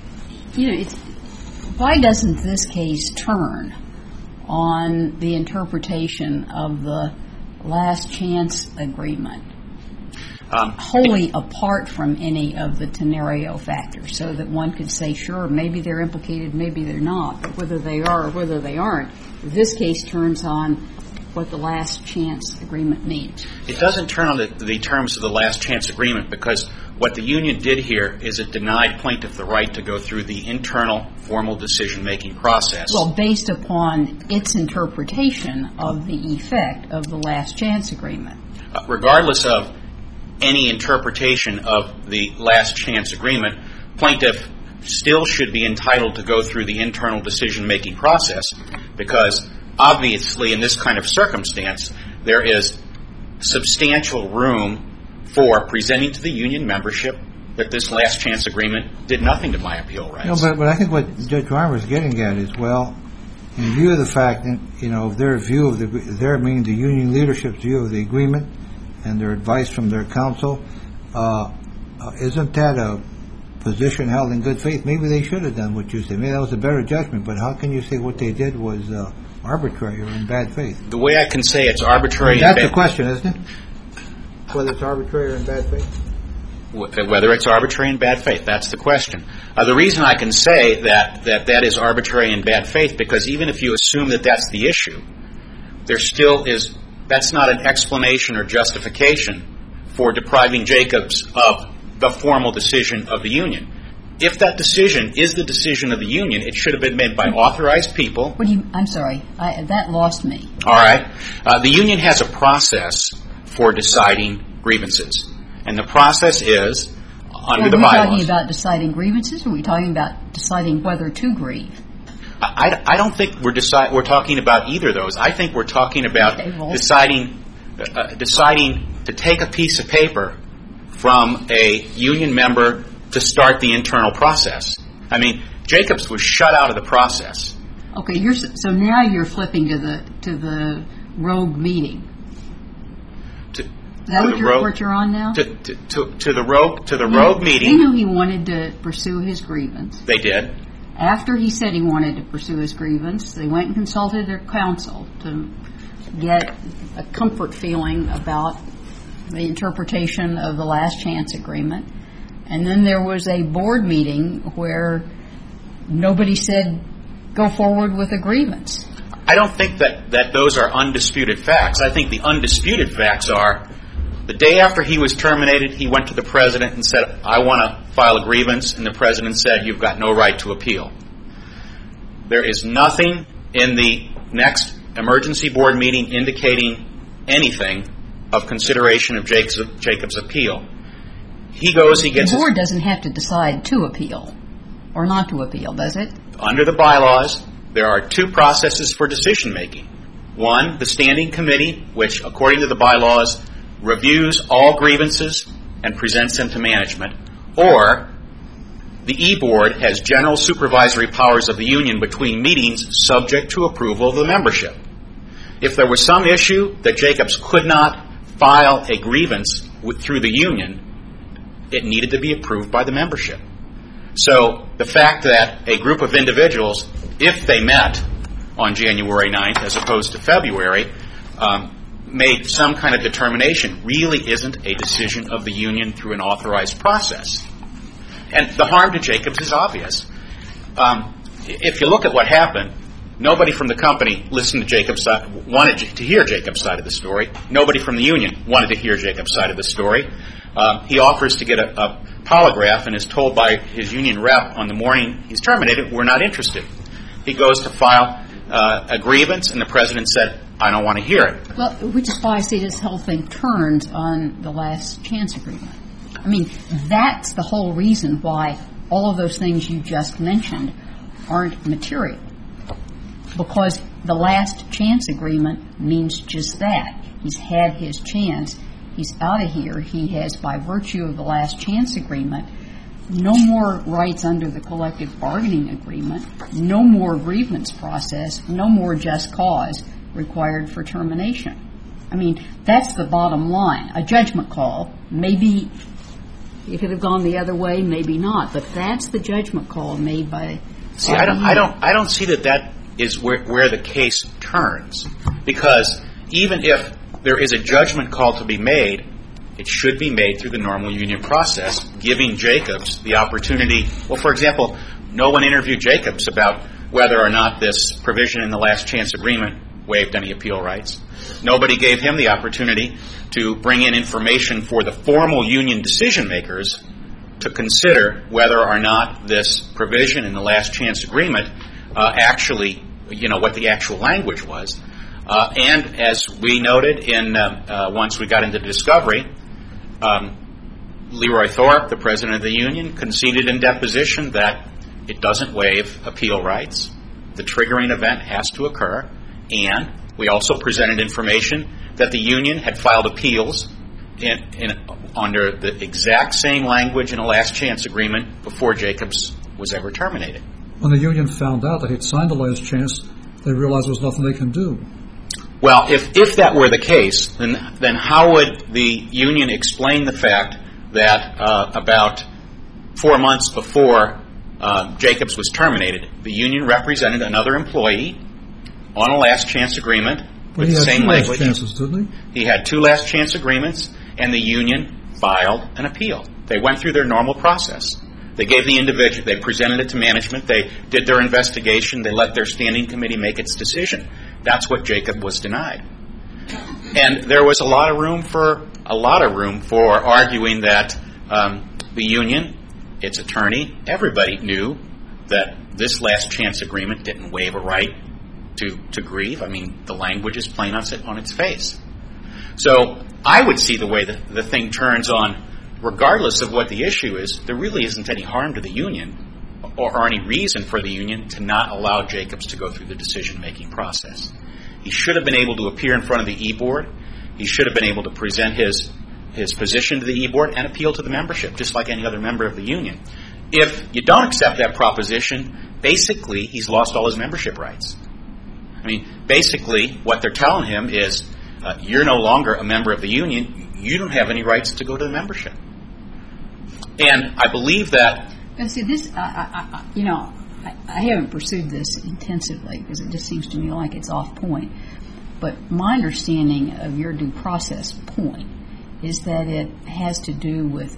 why doesn't this case turn on the interpretation of the last chance agreement wholly apart from any of the Tenorio factors, so that one could say, sure, maybe they're implicated, maybe they're not, but whether they are or whether they aren't, this case turns on what the last chance agreement means? It doesn't turn on the terms of the last chance agreement because what the union did here is it denied plaintiff the right to go through the internal formal decision-making process. Well, based upon its interpretation of the effect of the last chance agreement. Regardless of any interpretation of the last chance agreement, plaintiff still should be entitled to go through the internal decision-making process because obviously in this kind of circumstance there is substantial room for presenting to the union membership that this last chance agreement did nothing to my appeal rights. No, but I think what Judge Reimer is getting at is, well, in view of the fact that, their view of their meaning the union leadership's view of the agreement and their advice from their counsel, isn't that a position held in good faith? Maybe they should have done what you said. Maybe that was a better judgment, but how can you say what they did was arbitrary or in bad faith? The way I can say it's arbitrary That's the question, isn't it? Whether it's arbitrary or in bad faith? Whether it's arbitrary and bad faith, that's the question. The reason I can say that is arbitrary and bad faith, because even if you assume that that's the issue, there still is, that's not an explanation or justification for depriving Jacobs of the formal decision of the union. If that decision is the decision of the union, it should have been made by authorized people. I'm sorry, that lost me. All right. The union has a process for deciding grievances. And the process is, under the bylaws. Are we talking about deciding grievances, or are we talking about deciding whether to grieve? I don't think we're talking about either of those. I think we're talking about deciding to take a piece of paper from a union member to start the internal process. I mean, Jacobs was shut out of the process. Okay, so now you're flipping to the rogue meeting. that what you're on now? To the rogue meeting. They knew he wanted to pursue his grievance. They did. After he said he wanted to pursue his grievance, they went and consulted their counsel to get a comfort feeling about the interpretation of the last chance agreement. And then there was a board meeting where nobody said, go forward with a grievance. I don't think that those are undisputed facts. I think the undisputed facts are the day after he was terminated, he went to the president and said, I want to file a grievance, and the president said, you've got no right to appeal. There is nothing in the next emergency board meeting indicating anything of consideration of Jacob's appeal. He goes, he gets... The board doesn't have to decide to appeal or not to appeal, does it? Under the bylaws, there are two processes for decision making. One, the standing committee, which according to the bylaws reviews all grievances and presents them to management, or the E-Board has general supervisory powers of the union between meetings subject to approval of the membership. If there was some issue that Jacobs could not file a grievance through the union, it needed to be approved by the membership. So the fact that a group of individuals, if they met on January 9th as opposed to February, made some kind of determination really isn't a decision of the union through an authorized process. And the harm to Jacobs is obvious. If you look at what happened, nobody from the company listened to Jacobs' side, wanted to hear Jacobs' side of the story. Nobody from the union wanted to hear Jacobs' side of the story. He offers to get a polygraph and is told by his union rep on the morning he's terminated, we're not interested. He goes to file a grievance, and the president said, I don't want to hear it. Well, which is why I say this whole thing turns on the last chance agreement. I mean, that's the whole reason why all of those things you just mentioned aren't material. Because the last chance agreement means just that. He's had his chance. He's out of here. He has, by virtue of the last chance agreement, no more rights under the collective bargaining agreement, no more grievance process, no more just cause required for termination. I mean, that's the bottom line. A judgment call, maybe it could have gone the other way, maybe not, but that's the judgment call made by... See, I don't see that is where the case turns, because even if there is a judgment call to be made, it should be made through the normal union process, giving Jacobs the opportunity. Well, for example, no one interviewed Jacobs about whether or not this provision in the last chance agreement waived any appeal rights. Nobody gave him the opportunity to bring in information for the formal union decision makers to consider whether or not this provision in the last chance agreement actually, what the actual language was. And as we noted once we got into discovery, Leroy Thorpe, the president of the union, conceded in deposition that it doesn't waive appeal rights. The triggering event has to occur. And we also presented information that the union had filed appeals under the exact same language in a last chance agreement before Jacobs was ever terminated. When the union found out that he'd signed the last chance, they realized there was nothing they can do. Well, if that were the case, then how would the union explain the fact that about 4 months before Jacobs was terminated, the union represented another employee on a last chance agreement with the same language? He had 2 last chances, didn't he? He had 2 last chance agreements, and the union filed an appeal. They went through their normal process. They gave the individual, they presented it to management, they did their investigation, they let their standing committee make its decision. That's what Jacob was denied. And there was a lot of room for arguing that the union, its attorney, everybody knew that this last chance agreement didn't waive a right to grieve. I mean, the language is plain on its face. So I would see the way that the thing turns on, regardless of what the issue is, there really isn't any harm to the union or any reason for the union to not allow Jacobs to go through the decision-making process. He should have been able to appear in front of the E-Board. He should have been able to present his position to the E-Board and appeal to the membership, just like any other member of the union. If you don't accept that proposition, basically he's lost all his membership rights. I mean, basically what they're telling him is, you're no longer a member of the union. you don't have any rights to go to the membership. And I believe that... See, this, I haven't pursued this intensively because it just seems to me like it's off point. But my understanding of your due process point is that it has to do with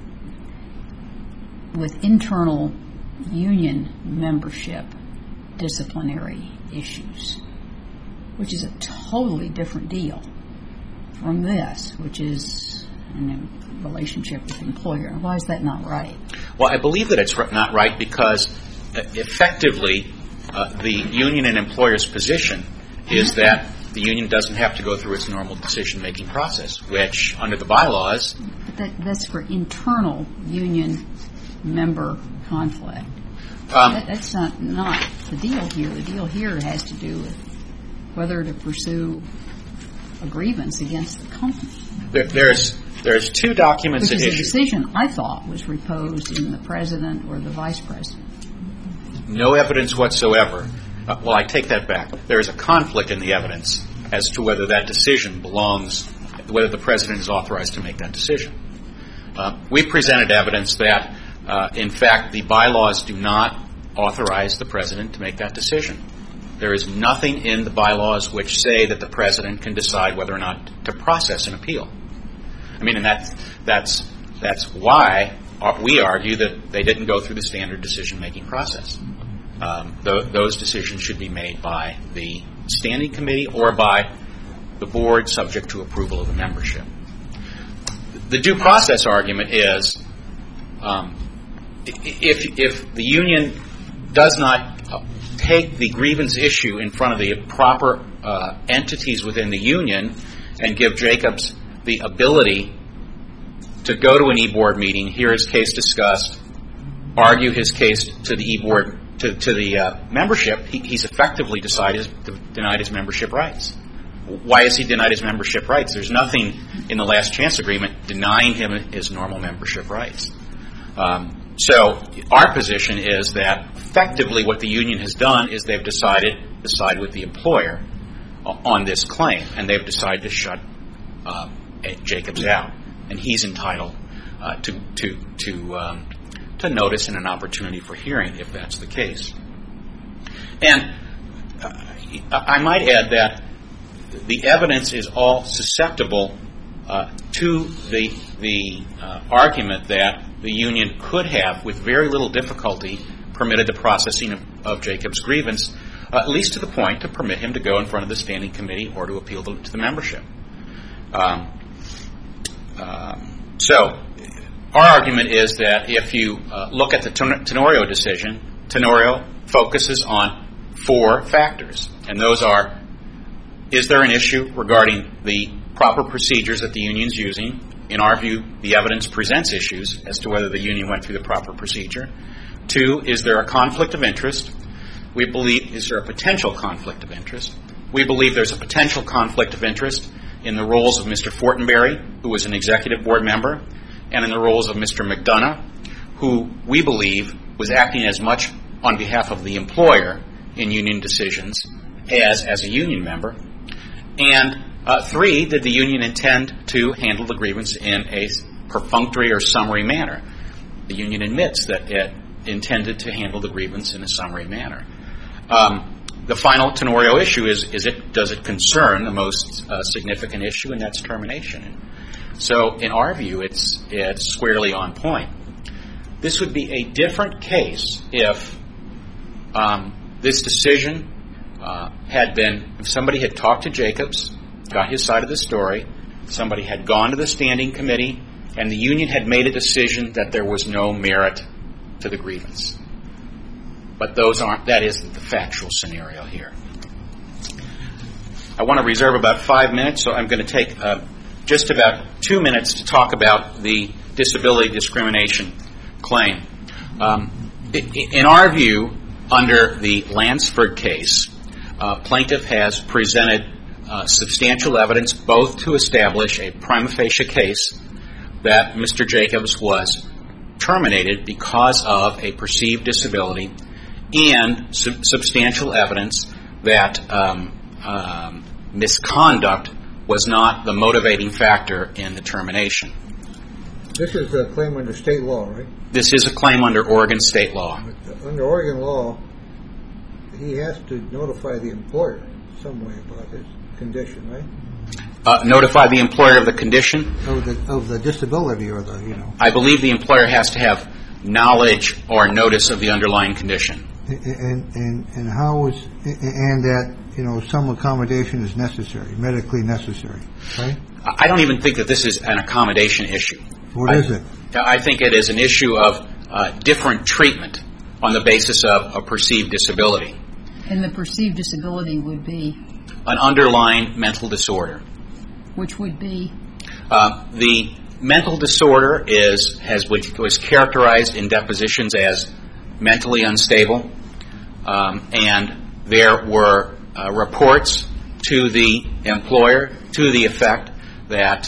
internal union membership disciplinary issues, which is a totally different deal from this, which is a relationship with the employer. Why is that not right? Well, I believe that it's not right because effectively the union and employer's position is that the union doesn't have to go through its normal decision-making process, which under the bylaws... But that's for internal union member conflict. That's not the deal here. The deal here has to do with whether to pursue a grievance against the company. There's two documents at issue. Because the decision, I thought, was reposed in the president or the vice president. No evidence whatsoever. Well, I take that back. There is a conflict in the evidence as to whether that decision belongs, whether the president is authorized to make that decision. We presented evidence that, in fact, the bylaws do not authorize the president to make that decision. There is nothing in the bylaws which say that the president can decide whether or not to process an appeal. I mean, and that's why we argue that they didn't go through the standard decision-making process. Those decisions should be made by the standing committee or by the board subject to approval of the membership. The due process argument is if the union does not take the grievance issue in front of the proper entities within the union and give Jacobs the ability to go to an e-board meeting, hear his case discussed, argue his case to the e-board, to the membership, he's effectively denied his membership rights. Why is he denied his membership rights? There's nothing in the last chance agreement denying him his normal membership rights. So our position is that effectively what the union has done is they've decided to side with the employer on this claim, and they've decided to shut Jacobs out, and he's entitled to notice and an opportunity for hearing if that's the case. And I might add that the evidence is all susceptible to the argument that the union could have, with very little difficulty, permitted the processing of Jacobs' grievance, at least to the point to permit him to go in front of the standing committee or to appeal to the membership. So our argument is that if you look at the Tenorio decision, Tenorio focuses on 4 factors, and those are: is there an issue regarding the proper procedures that the union's using? In our view, the evidence presents issues as to whether the union went through the proper procedure. 2, is there a conflict of interest? We believe, is there a potential conflict of interest? We believe there's a potential conflict of interest in the roles of Mr. Fortenberry, who was an executive board member, and in the roles of Mr. McDonough, who we believe was acting as much on behalf of the employer in union decisions as a union member. And 3, did the union intend to handle the grievance in a perfunctory or summary manner? The union admits that it intended to handle the grievance in a summary manner. The final Tenorio issue is does it concern the most significant issue, and that's termination. So in our view, it's squarely on point. This would be a different case if this decision had been, if somebody had talked to Jacobs, got his side of the story, somebody had gone to the standing committee, and the union had made a decision that there was no merit to the grievance. But that isn't the factual scenario here. I want to reserve about 5 minutes, so I'm going to take just about 2 minutes to talk about the disability discrimination claim. In our view, under the Lansford case, plaintiff has presented substantial evidence both to establish a prima facie case that Mr. Jacobs was terminated because of a perceived disability, and substantial evidence that misconduct was not the motivating factor in the termination. This is a claim under state law, right? This is a claim under Oregon state law. Under Oregon law, he has to notify the employer some way about his condition, right? Notify the employer of the condition? Of the disability or the, I believe the employer has to have knowledge or notice of the underlying condition. And how is, and that, some accommodation is necessary, medically necessary, right? I don't even think that this is an accommodation issue. What is it? I think it is an issue of different treatment on the basis of a perceived disability. And the perceived disability would be? An underlying mental disorder. Which would be? The mental disorder was characterized in depositions as mentally unstable, and there were reports to the employer to the effect that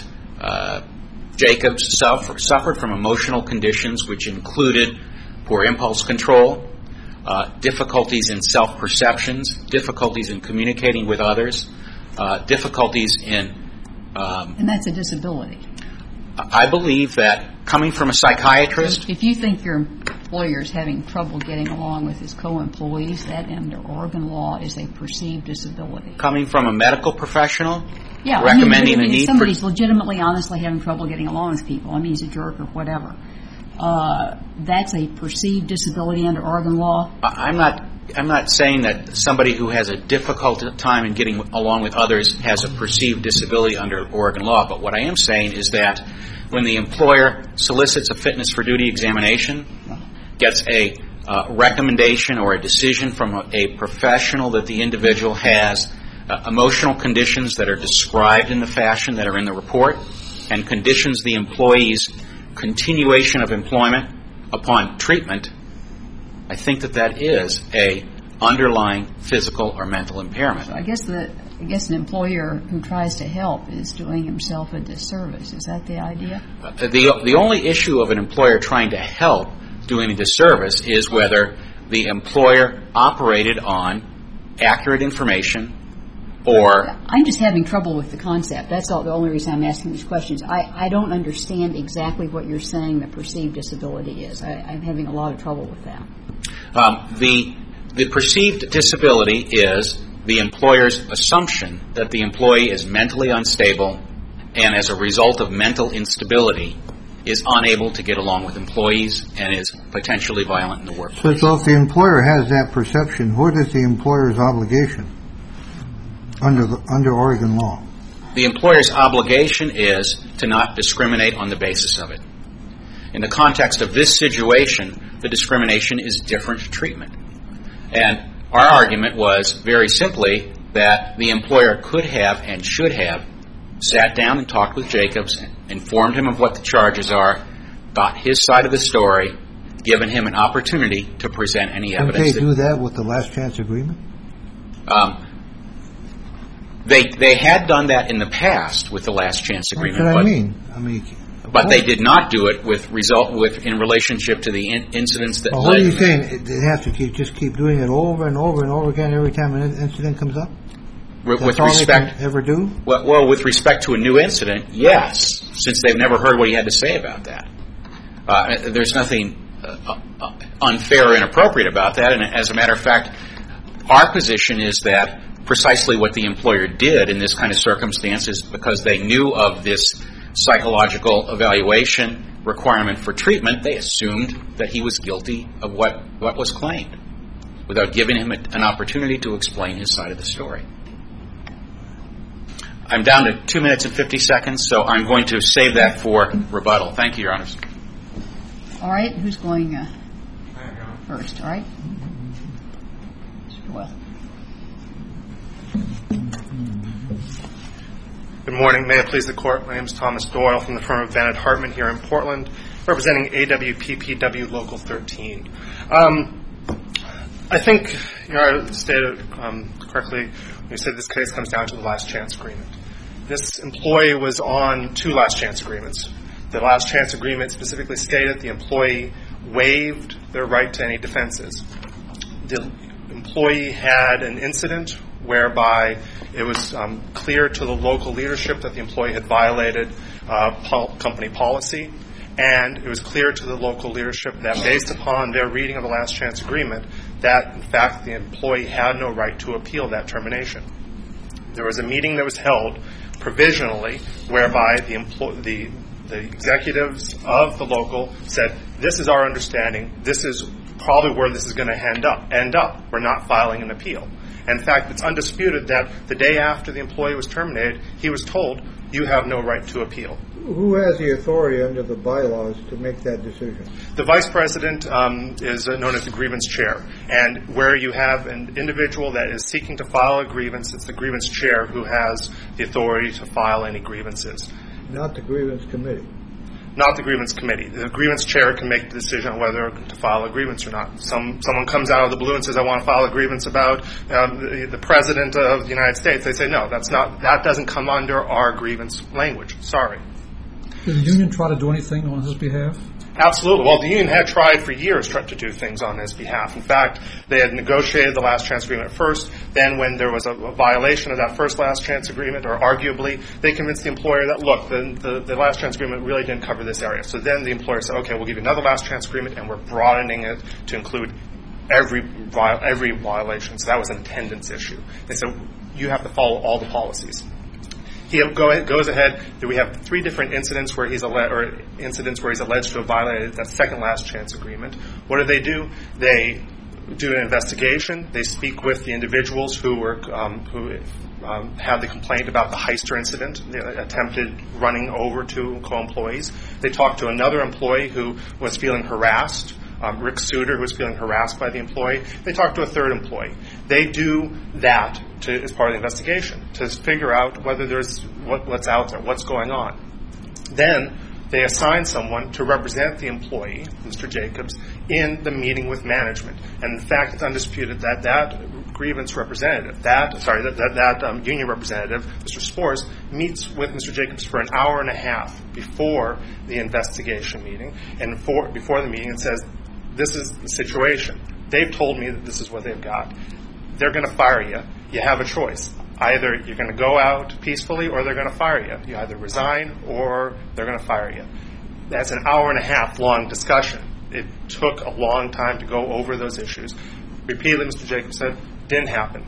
Jacobs suffered from emotional conditions which included poor impulse control, difficulties in self-perceptions, difficulties in communicating with others, difficulties in... and that's a disability. I believe that coming from a psychiatrist... If you think your employer is having trouble getting along with his co-employees, that under Oregon law is a perceived disability. Coming from a medical professional... Yeah, recommending a need somebody's legitimately, honestly having trouble getting along with people. I mean, he's a jerk or whatever. That's a perceived disability under Oregon law? I'm not saying that somebody who has a difficult time in getting along with others has a perceived disability under Oregon law, but what I am saying is that when the employer solicits a fitness for duty examination, gets a recommendation or a decision from a professional that the individual has emotional conditions that are described in the fashion that are in the report, and conditions the employee's continuation of employment upon treatment, I think that is a underlying physical or mental impairment. So I guess an employer who tries to help is doing himself a disservice. Is that the idea? The only issue of an employer trying to help doing a disservice is whether the employer operated on accurate information or... I'm just having trouble with the concept. That's the only reason I'm asking these questions. I don't understand exactly what you're saying the perceived disability is. I'm having a lot of trouble with that. The perceived disability is the employer's assumption that the employee is mentally unstable and as a result of mental instability is unable to get along with employees and is potentially violent in the workplace. So if the employer has that perception, what is the employer's obligation under Oregon law? The employer's obligation is to not discriminate on the basis of it. In the context of this situation, the discrimination is different treatment. And our argument was very simply that the employer could have and should have sat down and talked with Jacobs, informed him of what the charges are, got his side of the story, given him an opportunity to present any evidence. Did they do that with the last chance agreement? They had done that in the past with the last chance agreement. That's what I mean. But they did not do it in relationship to the incidents that led. What are you saying? They have to keep doing it over and over and over again every time an incident comes up? With respect, ever do? Well, with respect to a new incident, yes, since they've never heard what he had to say about that. There's nothing unfair or inappropriate about that. And as a matter of fact, our position is that precisely what the employer did in this kind of circumstances, because they knew of this psychological evaluation requirement for treatment, they assumed that he was guilty of what was claimed without giving him an opportunity to explain his side of the story. I'm down to 2 minutes and 50 seconds, so I'm going to save that for rebuttal. Thank you, Your Honors. All right, who's going first? All right. Mr. Doyle. Good morning. May it please the Court. My name is Thomas Doyle from the firm of Bennett Hartman here in Portland, representing AWPPW Local 13. I think you stated correctly when you said this case comes down to the last chance agreement. This employee was on 2 last chance agreements. The last chance agreement specifically stated the employee waived their right to any defenses. The employee had an incident whereby it was clear to the local leadership that the employee had violated company policy, and it was clear to the local leadership that based upon their reading of the last chance agreement, that in fact the employee had no right to appeal that termination. There was a meeting that was held provisionally whereby the executives of the local said, this is our understanding, this is probably where this is going to end up. We're not filing an appeal. And in fact, it's undisputed that the day after the employee was terminated, he was told, you have no right to appeal. Who has the authority under the bylaws to make that decision? The vice president is known as the grievance chair. And where you have an individual that is seeking to file a grievance, it's the grievance chair who has the authority to file any grievances. Not the grievance committee. Not the grievance committee. The grievance chair can make the decision on whether to file a grievance or not. Someone comes out of the blue and says, I want to file a grievance about the president of the United States. They say, no, that doesn't come under our grievance language. Sorry. Did the union try to do anything on his behalf? Absolutely. Well, the union had tried for years to do things on his behalf. In fact, they had negotiated the last chance agreement first. Then when there was a violation of that first last chance agreement, or arguably, they convinced the employer that, look, the last chance agreement really didn't cover this area. So then the employer said, okay, we'll give you another last chance agreement, and we're broadening it to include every violation. So that was an attendance issue. They said, you have to follow all the policies. He goes ahead. We have 3 different incidents where he's alleged to have violated that second last chance agreement. What do? They do an investigation. They speak with the individuals who had the complaint about the Heister incident, the attempted running over 2 co-employees. They talk to another employee who was feeling harassed. Rick Suter, who was feeling harassed by the employee. They talk to a third employee. They do that as part of the investigation to figure out whether there's what's out there, what's going on. Then they assign someone to represent the employee, Mr. Jacobs, in the meeting with management. And in fact, it's undisputed that grievance representative, that union representative, Mr. Spores, meets with Mr. Jacobs for an hour and a half before the investigation meeting, and before the meeting, and says, this is the situation. They've told me that this is what they've got. They're going to fire you. You have a choice. Either you're going to go out peacefully or they're going to fire you. You either resign or they're going to fire you. That's an hour and a half long discussion. It took a long time to go over those issues. Repeatedly, Mr. Jacobs said, didn't happen.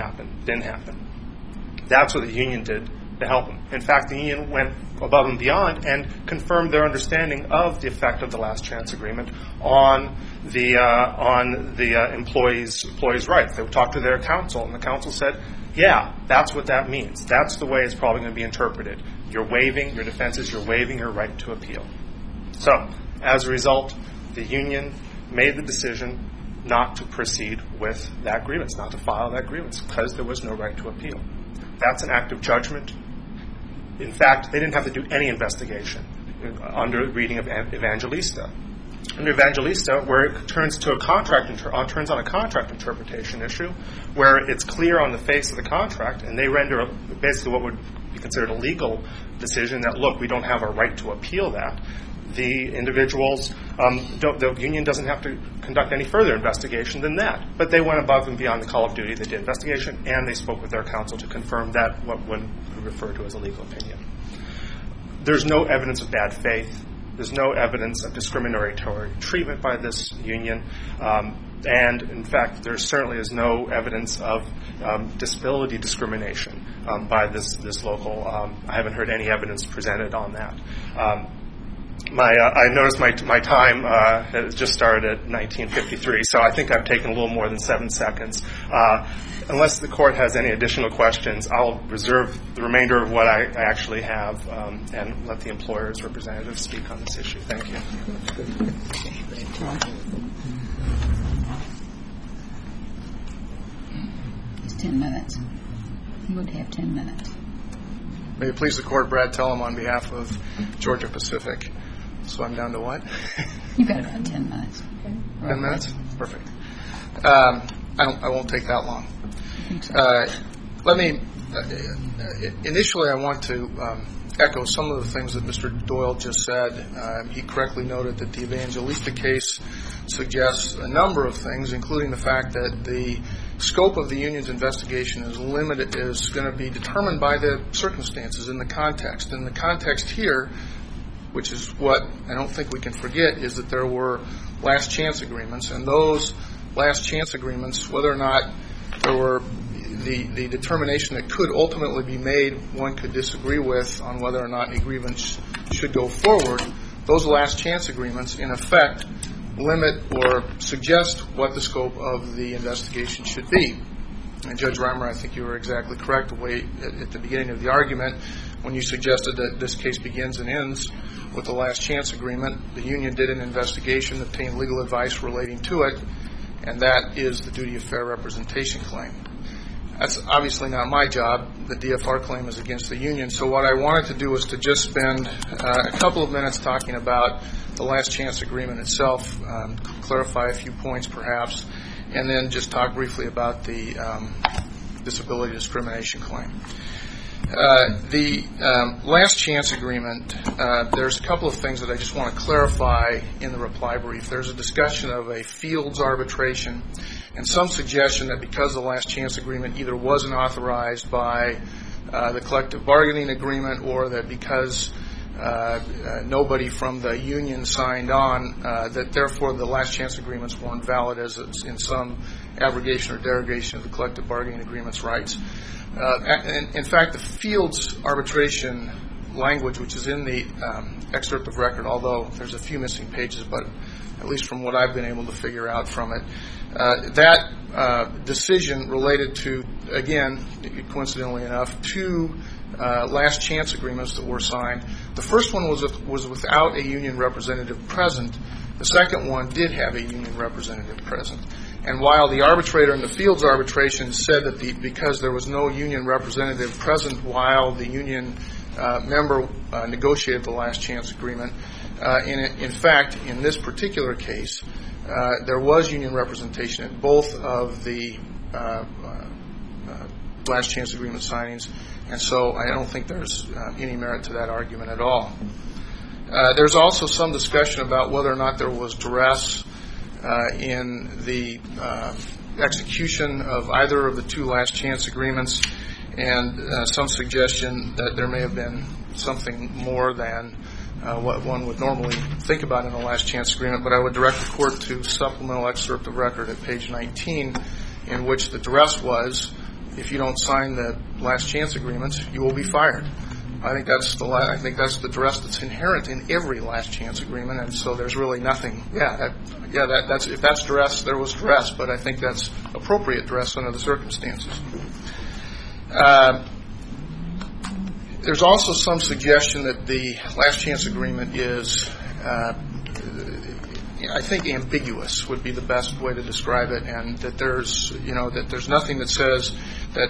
That's what the union did to help him. In fact, the union went above and beyond and confirmed their understanding of the effect of the last chance agreement on the employees' rights. They talked to their counsel, and the counsel said, yeah, that's what that means. That's the way it's probably going to be interpreted. You're waiving your defenses. You're waiving your right to appeal. So, as a result, the union made the decision not to proceed with that grievance, not to file that grievance, because there was no right to appeal. That's an act of judgment. In fact, they didn't have to do any investigation under reading of Evangelista. Under Evangelista, where it turns on a contract interpretation issue, where it's clear on the face of the contract, and they render basically what would be considered a legal decision that, look, we don't have a right to appeal that. The individuals, the union doesn't have to conduct any further investigation than that. But they went above and beyond the call of duty. They did investigation, and they spoke with their counsel to confirm that what would be referred to as a legal opinion. There's no evidence of bad faith. There's no evidence of discriminatory treatment by this union. And, in fact, there certainly is no evidence of disability discrimination by this local. I haven't heard any evidence presented on that. I noticed my time has just started at 19:53, so I think I've taken a little more than 7 seconds. Unless the court has any additional questions, I'll reserve the remainder of what I actually have and let the employer's representative speak on this issue. Thank you. It's 10 minutes. You would have 10 minutes. May it please the court, Brad Tellem on behalf of Georgia Pacific. So I'm down to what? You've got about 10 minutes. 10 minutes? Perfect. I won't take that long. Initially I want to echo some of the things that Mr. Doyle just said. He correctly noted that the Evangelista case suggests a number of things, including the fact that the scope of the union's investigation is going to be determined by the circumstances in the context. And the context here, which is what I don't think we can forget, is that there were last chance agreements, and those last chance agreements, whether or not there were the determination that could ultimately be made, one could disagree with on whether or not a grievance should go forward. Those last chance agreements, in effect, limit or suggest what the scope of the investigation should be. And Judge Reimer, I think you were exactly correct the way at the beginning of the argument when you suggested that this case begins and ends with the last chance agreement. The union did an investigation, obtained legal advice relating to it, and that is the duty of fair representation claim. That's obviously not my job. The DFR claim is against the union. So what I wanted to do was to just spend a couple of minutes talking about the last chance agreement itself, clarify a few points perhaps, and then just talk briefly about the disability discrimination claim. The last chance agreement, there's a couple of things that I just want to clarify in the reply brief. There's a discussion of a fields arbitration and some suggestion that because the last chance agreement either wasn't authorized by the collective bargaining agreement or that because nobody from the union signed on, that therefore the last chance agreements weren't valid as in some abrogation or derogation of the collective bargaining agreement's rights. In fact, the fields arbitration language, which is in the excerpt of record, although there's a few missing pages, but at least from what I've been able to figure out from it, that decision related to, again, coincidentally enough, two last chance agreements that were signed. The first one was without a union representative present. The second one did have a union representative present. And while the arbitrator in the fields arbitration said that because there was no union representative present while the union member negotiated the last chance agreement, in fact, in this particular case, there was union representation at both of the last chance agreement signings, and so I don't think there's any merit to that argument at all. There's also some discussion about whether or not there was duress in the execution of either of the two last chance agreements, and some suggestion that there may have been something more than what one would normally think about in a last chance agreement. But I would direct the court to supplemental excerpt of record at page 19, in which the duress was, if you don't sign the last chance agreements, you will be fired. I think that's the duress that's inherent in every last chance agreement, and so there's really nothing. That's if that's duress, there was duress, but I think that's appropriate duress under the circumstances. There's also some suggestion that the last chance agreement is, I think, ambiguous would be the best way to describe it, and that there's nothing that says that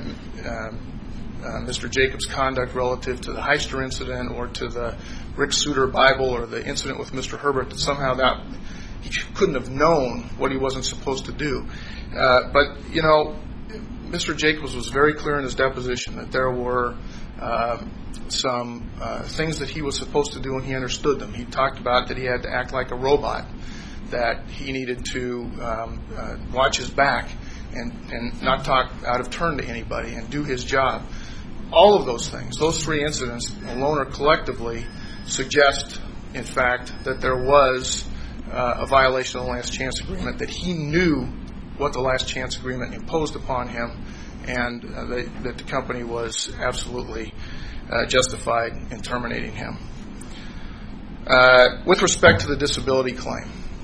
Mr. Jacobs' conduct relative to the Heister incident or to the Rick Souter Bible or the incident with Mr. Herbert, that somehow that he couldn't have known what he wasn't supposed to do. But Mr. Jacobs was very clear in his deposition that there were some things that he was supposed to do, and he understood them. He talked about that he had to act like a robot, that he needed to watch his back and not talk out of turn to anybody and do his job. All of those things, those three incidents, alone or collectively, suggest, in fact, that there was a violation of the last chance agreement, that he knew what the last chance agreement imposed upon him, and that the company was absolutely justified in terminating him. With respect to the disability claim,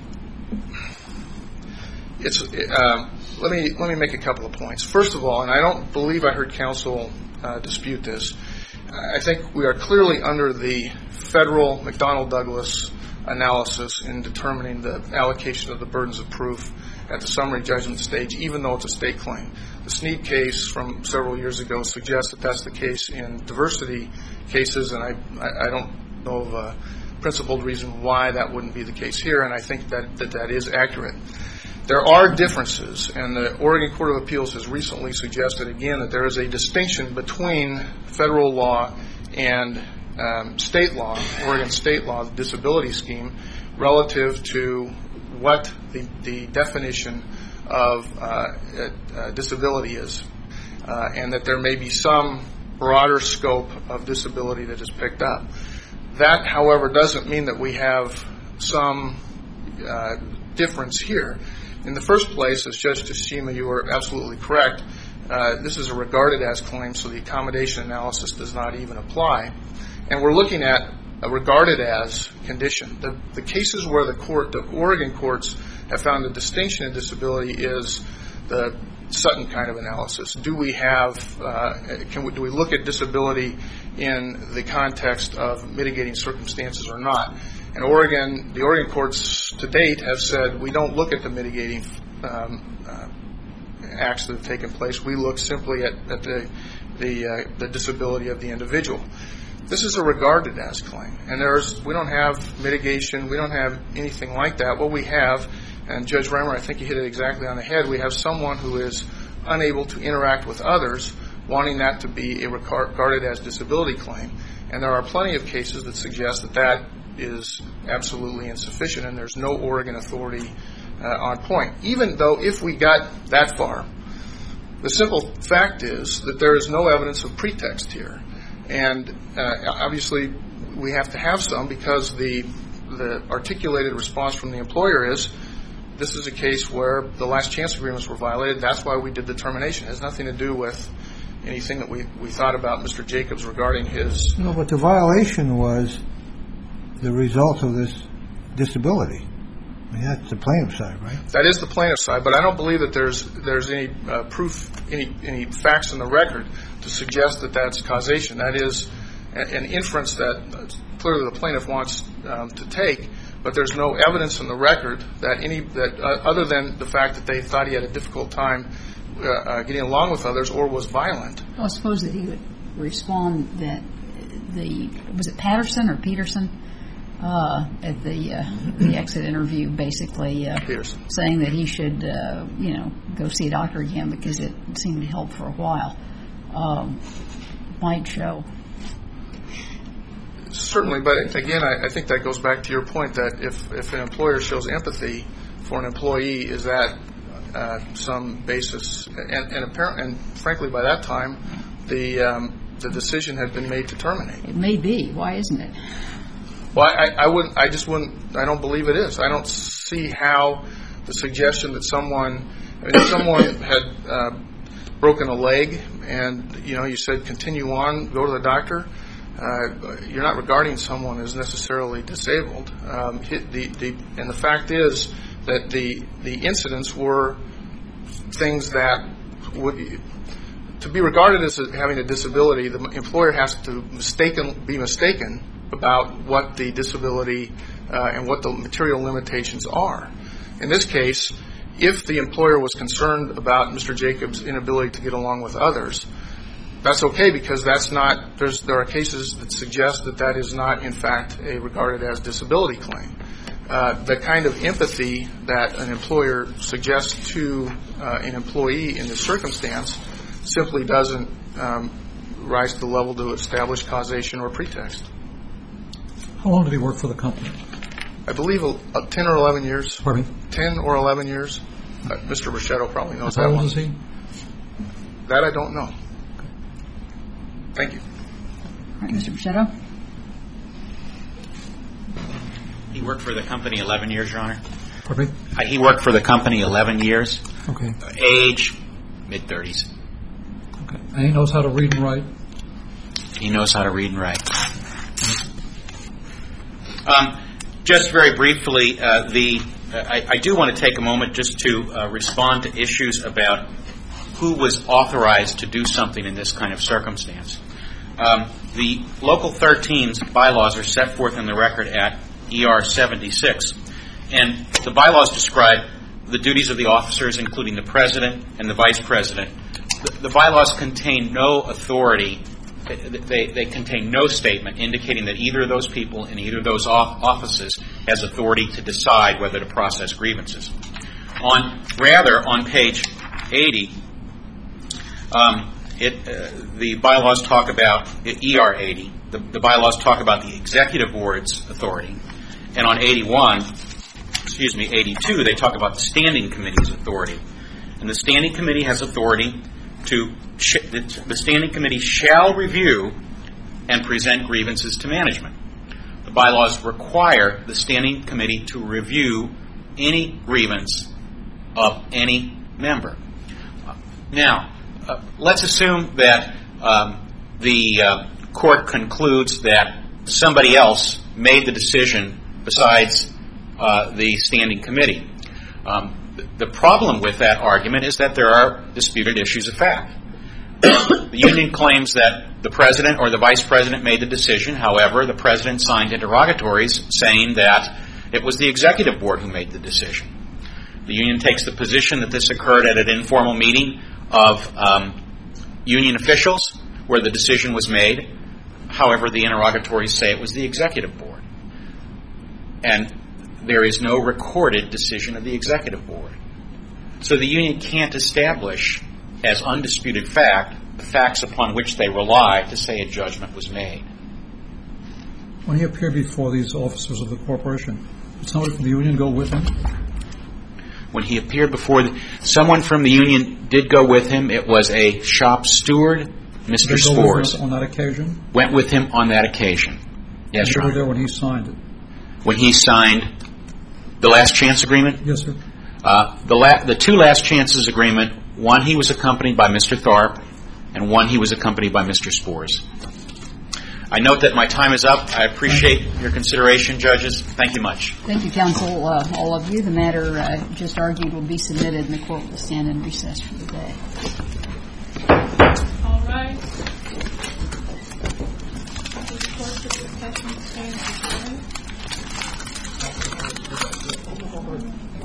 let me make a couple of points. First of all, and I don't believe I heard counsel dispute this, I think we are clearly under the federal McDonnell-Douglas analysis in determining the allocation of the burdens of proof at the summary judgment stage, even though it's a state claim. The Snead case from several years ago suggests that that's the case in diversity cases, and I don't know of a principled reason why that wouldn't be the case here, and I think that is accurate. There are differences, and the Oregon Court of Appeals has recently suggested again that there is a distinction between federal law and state law, Oregon state law, the disability scheme, relative to what the definition of disability is, and that there may be some broader scope of disability that is picked up. That, however, doesn't mean that we have some difference here. In the first place, as Judge Tsushima, you are absolutely correct. This is a regarded as claim, so the accommodation analysis does not even apply. And we're looking at a regarded as condition. The cases where the Oregon courts have found a distinction in disability is the Sutton kind of analysis. Do we look at disability in the context of mitigating circumstances or not? And the Oregon courts to date have said we don't look at the mitigating acts that have taken place. We look simply at the disability of the individual. This is a regarded as claim, and we don't have mitigation. We don't have anything like that. What we have, and Judge Reimer, I think you hit it exactly on the head. We have someone who is unable to interact with others, wanting that to be a regarded as disability claim. And there are plenty of cases that suggest that is absolutely insufficient, and there's no Oregon authority on point. Even though if we got that far, the simple fact is that there is no evidence of pretext here. And obviously we have to have some, because the articulated response from the employer is this is a case where the last chance agreements were violated. That's why we did the termination. It has nothing to do with anything that we thought about Mr. Jacobs regarding his... No, but the violation was the result of this disability. I mean, that's the plaintiff's side, right? That is the plaintiff's side, but I don't believe that there's any proof, any facts in the record to suggest that that's causation. That is an inference that clearly the plaintiff wants to take, but there's no evidence in the record that other than the fact that they thought he had a difficult time getting along with others or was violent. Well, I suppose that he would respond that was it Patterson or Peterson? At the exit interview, basically saying that he should, go see a doctor again because it seemed to help for a while. Might show. Certainly, but again, I think that goes back to your point that if an employer shows empathy for an employee, is that some basis? And frankly, by that time, the decision had been made to terminate. It may be. Why isn't it? Well, I don't believe it is. I don't see how the suggestion that someone had broken a leg and, you said continue on, go to the doctor, you're not regarding someone as necessarily disabled. And the fact is that the incidents were things that would... To be regarded as having a disability, the employer has to be mistaken about what the disability and what the material limitations are. In this case, if the employer was concerned about Mr. Jacobs' inability to get along with others, that's okay, because there are cases that suggest that is not, in fact, a regarded as disability claim. The kind of empathy that an employer suggests to an employee in this circumstance simply doesn't rise to the level to establish causation or pretext. How long did he work for the company? I believe 10 or 11 years. Pardon me? 10 or 11 years. Mr. Richetto probably knows that one. How old is he? That I don't know. Thank you. All right, Mr. Richetto. He worked for the company 11 years, Your Honor. Pardon me? He worked for the company 11 years. Okay. Age, mid-30s. Okay. And he knows how to read and write? He knows how to read and write. Just very briefly, I do want to take a moment just to respond to issues about who was authorized to do something in this kind of circumstance. The Local 13's bylaws are set forth in the record at ER 76, and the bylaws describe the duties of the officers, including the president and the vice president. The bylaws contain no authority. They contain no statement indicating that either of those people in either of those offices has authority to decide whether to process grievances. Rather, on page 80, the bylaws talk about ER 80. The bylaws talk about the executive board's authority, and on 81, 82, they talk about the Standing Committee's authority. And the Standing Committee has authority to, the Standing Committee shall review and present grievances to management. The bylaws require the Standing Committee to review any grievance of any member. Now, let's assume that the court concludes that somebody else made the decision besides the Standing Committee. The problem with that argument is that there are disputed issues of fact. The union claims that the president or the vice president made the decision. However, the president signed interrogatories saying that it was the executive board who made the decision. The union takes the position that this occurred at an informal meeting of union officials where the decision was made. However, the interrogatories say it was the executive board. And there is no recorded decision of the executive board. So the union can't establish as undisputed fact the facts upon which they rely to say a judgment was made. When he appeared before these officers of the corporation, did somebody from the union go with him? When he appeared before someone from the union did go with him. It was a shop steward, Mr. Spores. On that occasion? Went with him on that occasion. Yes, Your You were Honor. there when he signed it? When he signed the last chance agreement? Yes, sir. The two last chances agreement, one he was accompanied by Mr. Tharp, and one he was accompanied by Mr. Spores. I note that my time is up. I appreciate your consideration, judges. Thank you much. Thank you, counsel, all of you. The matter just argued will be submitted, and the court will stand in recess for the day. All right. The court for discussion stands adjourned.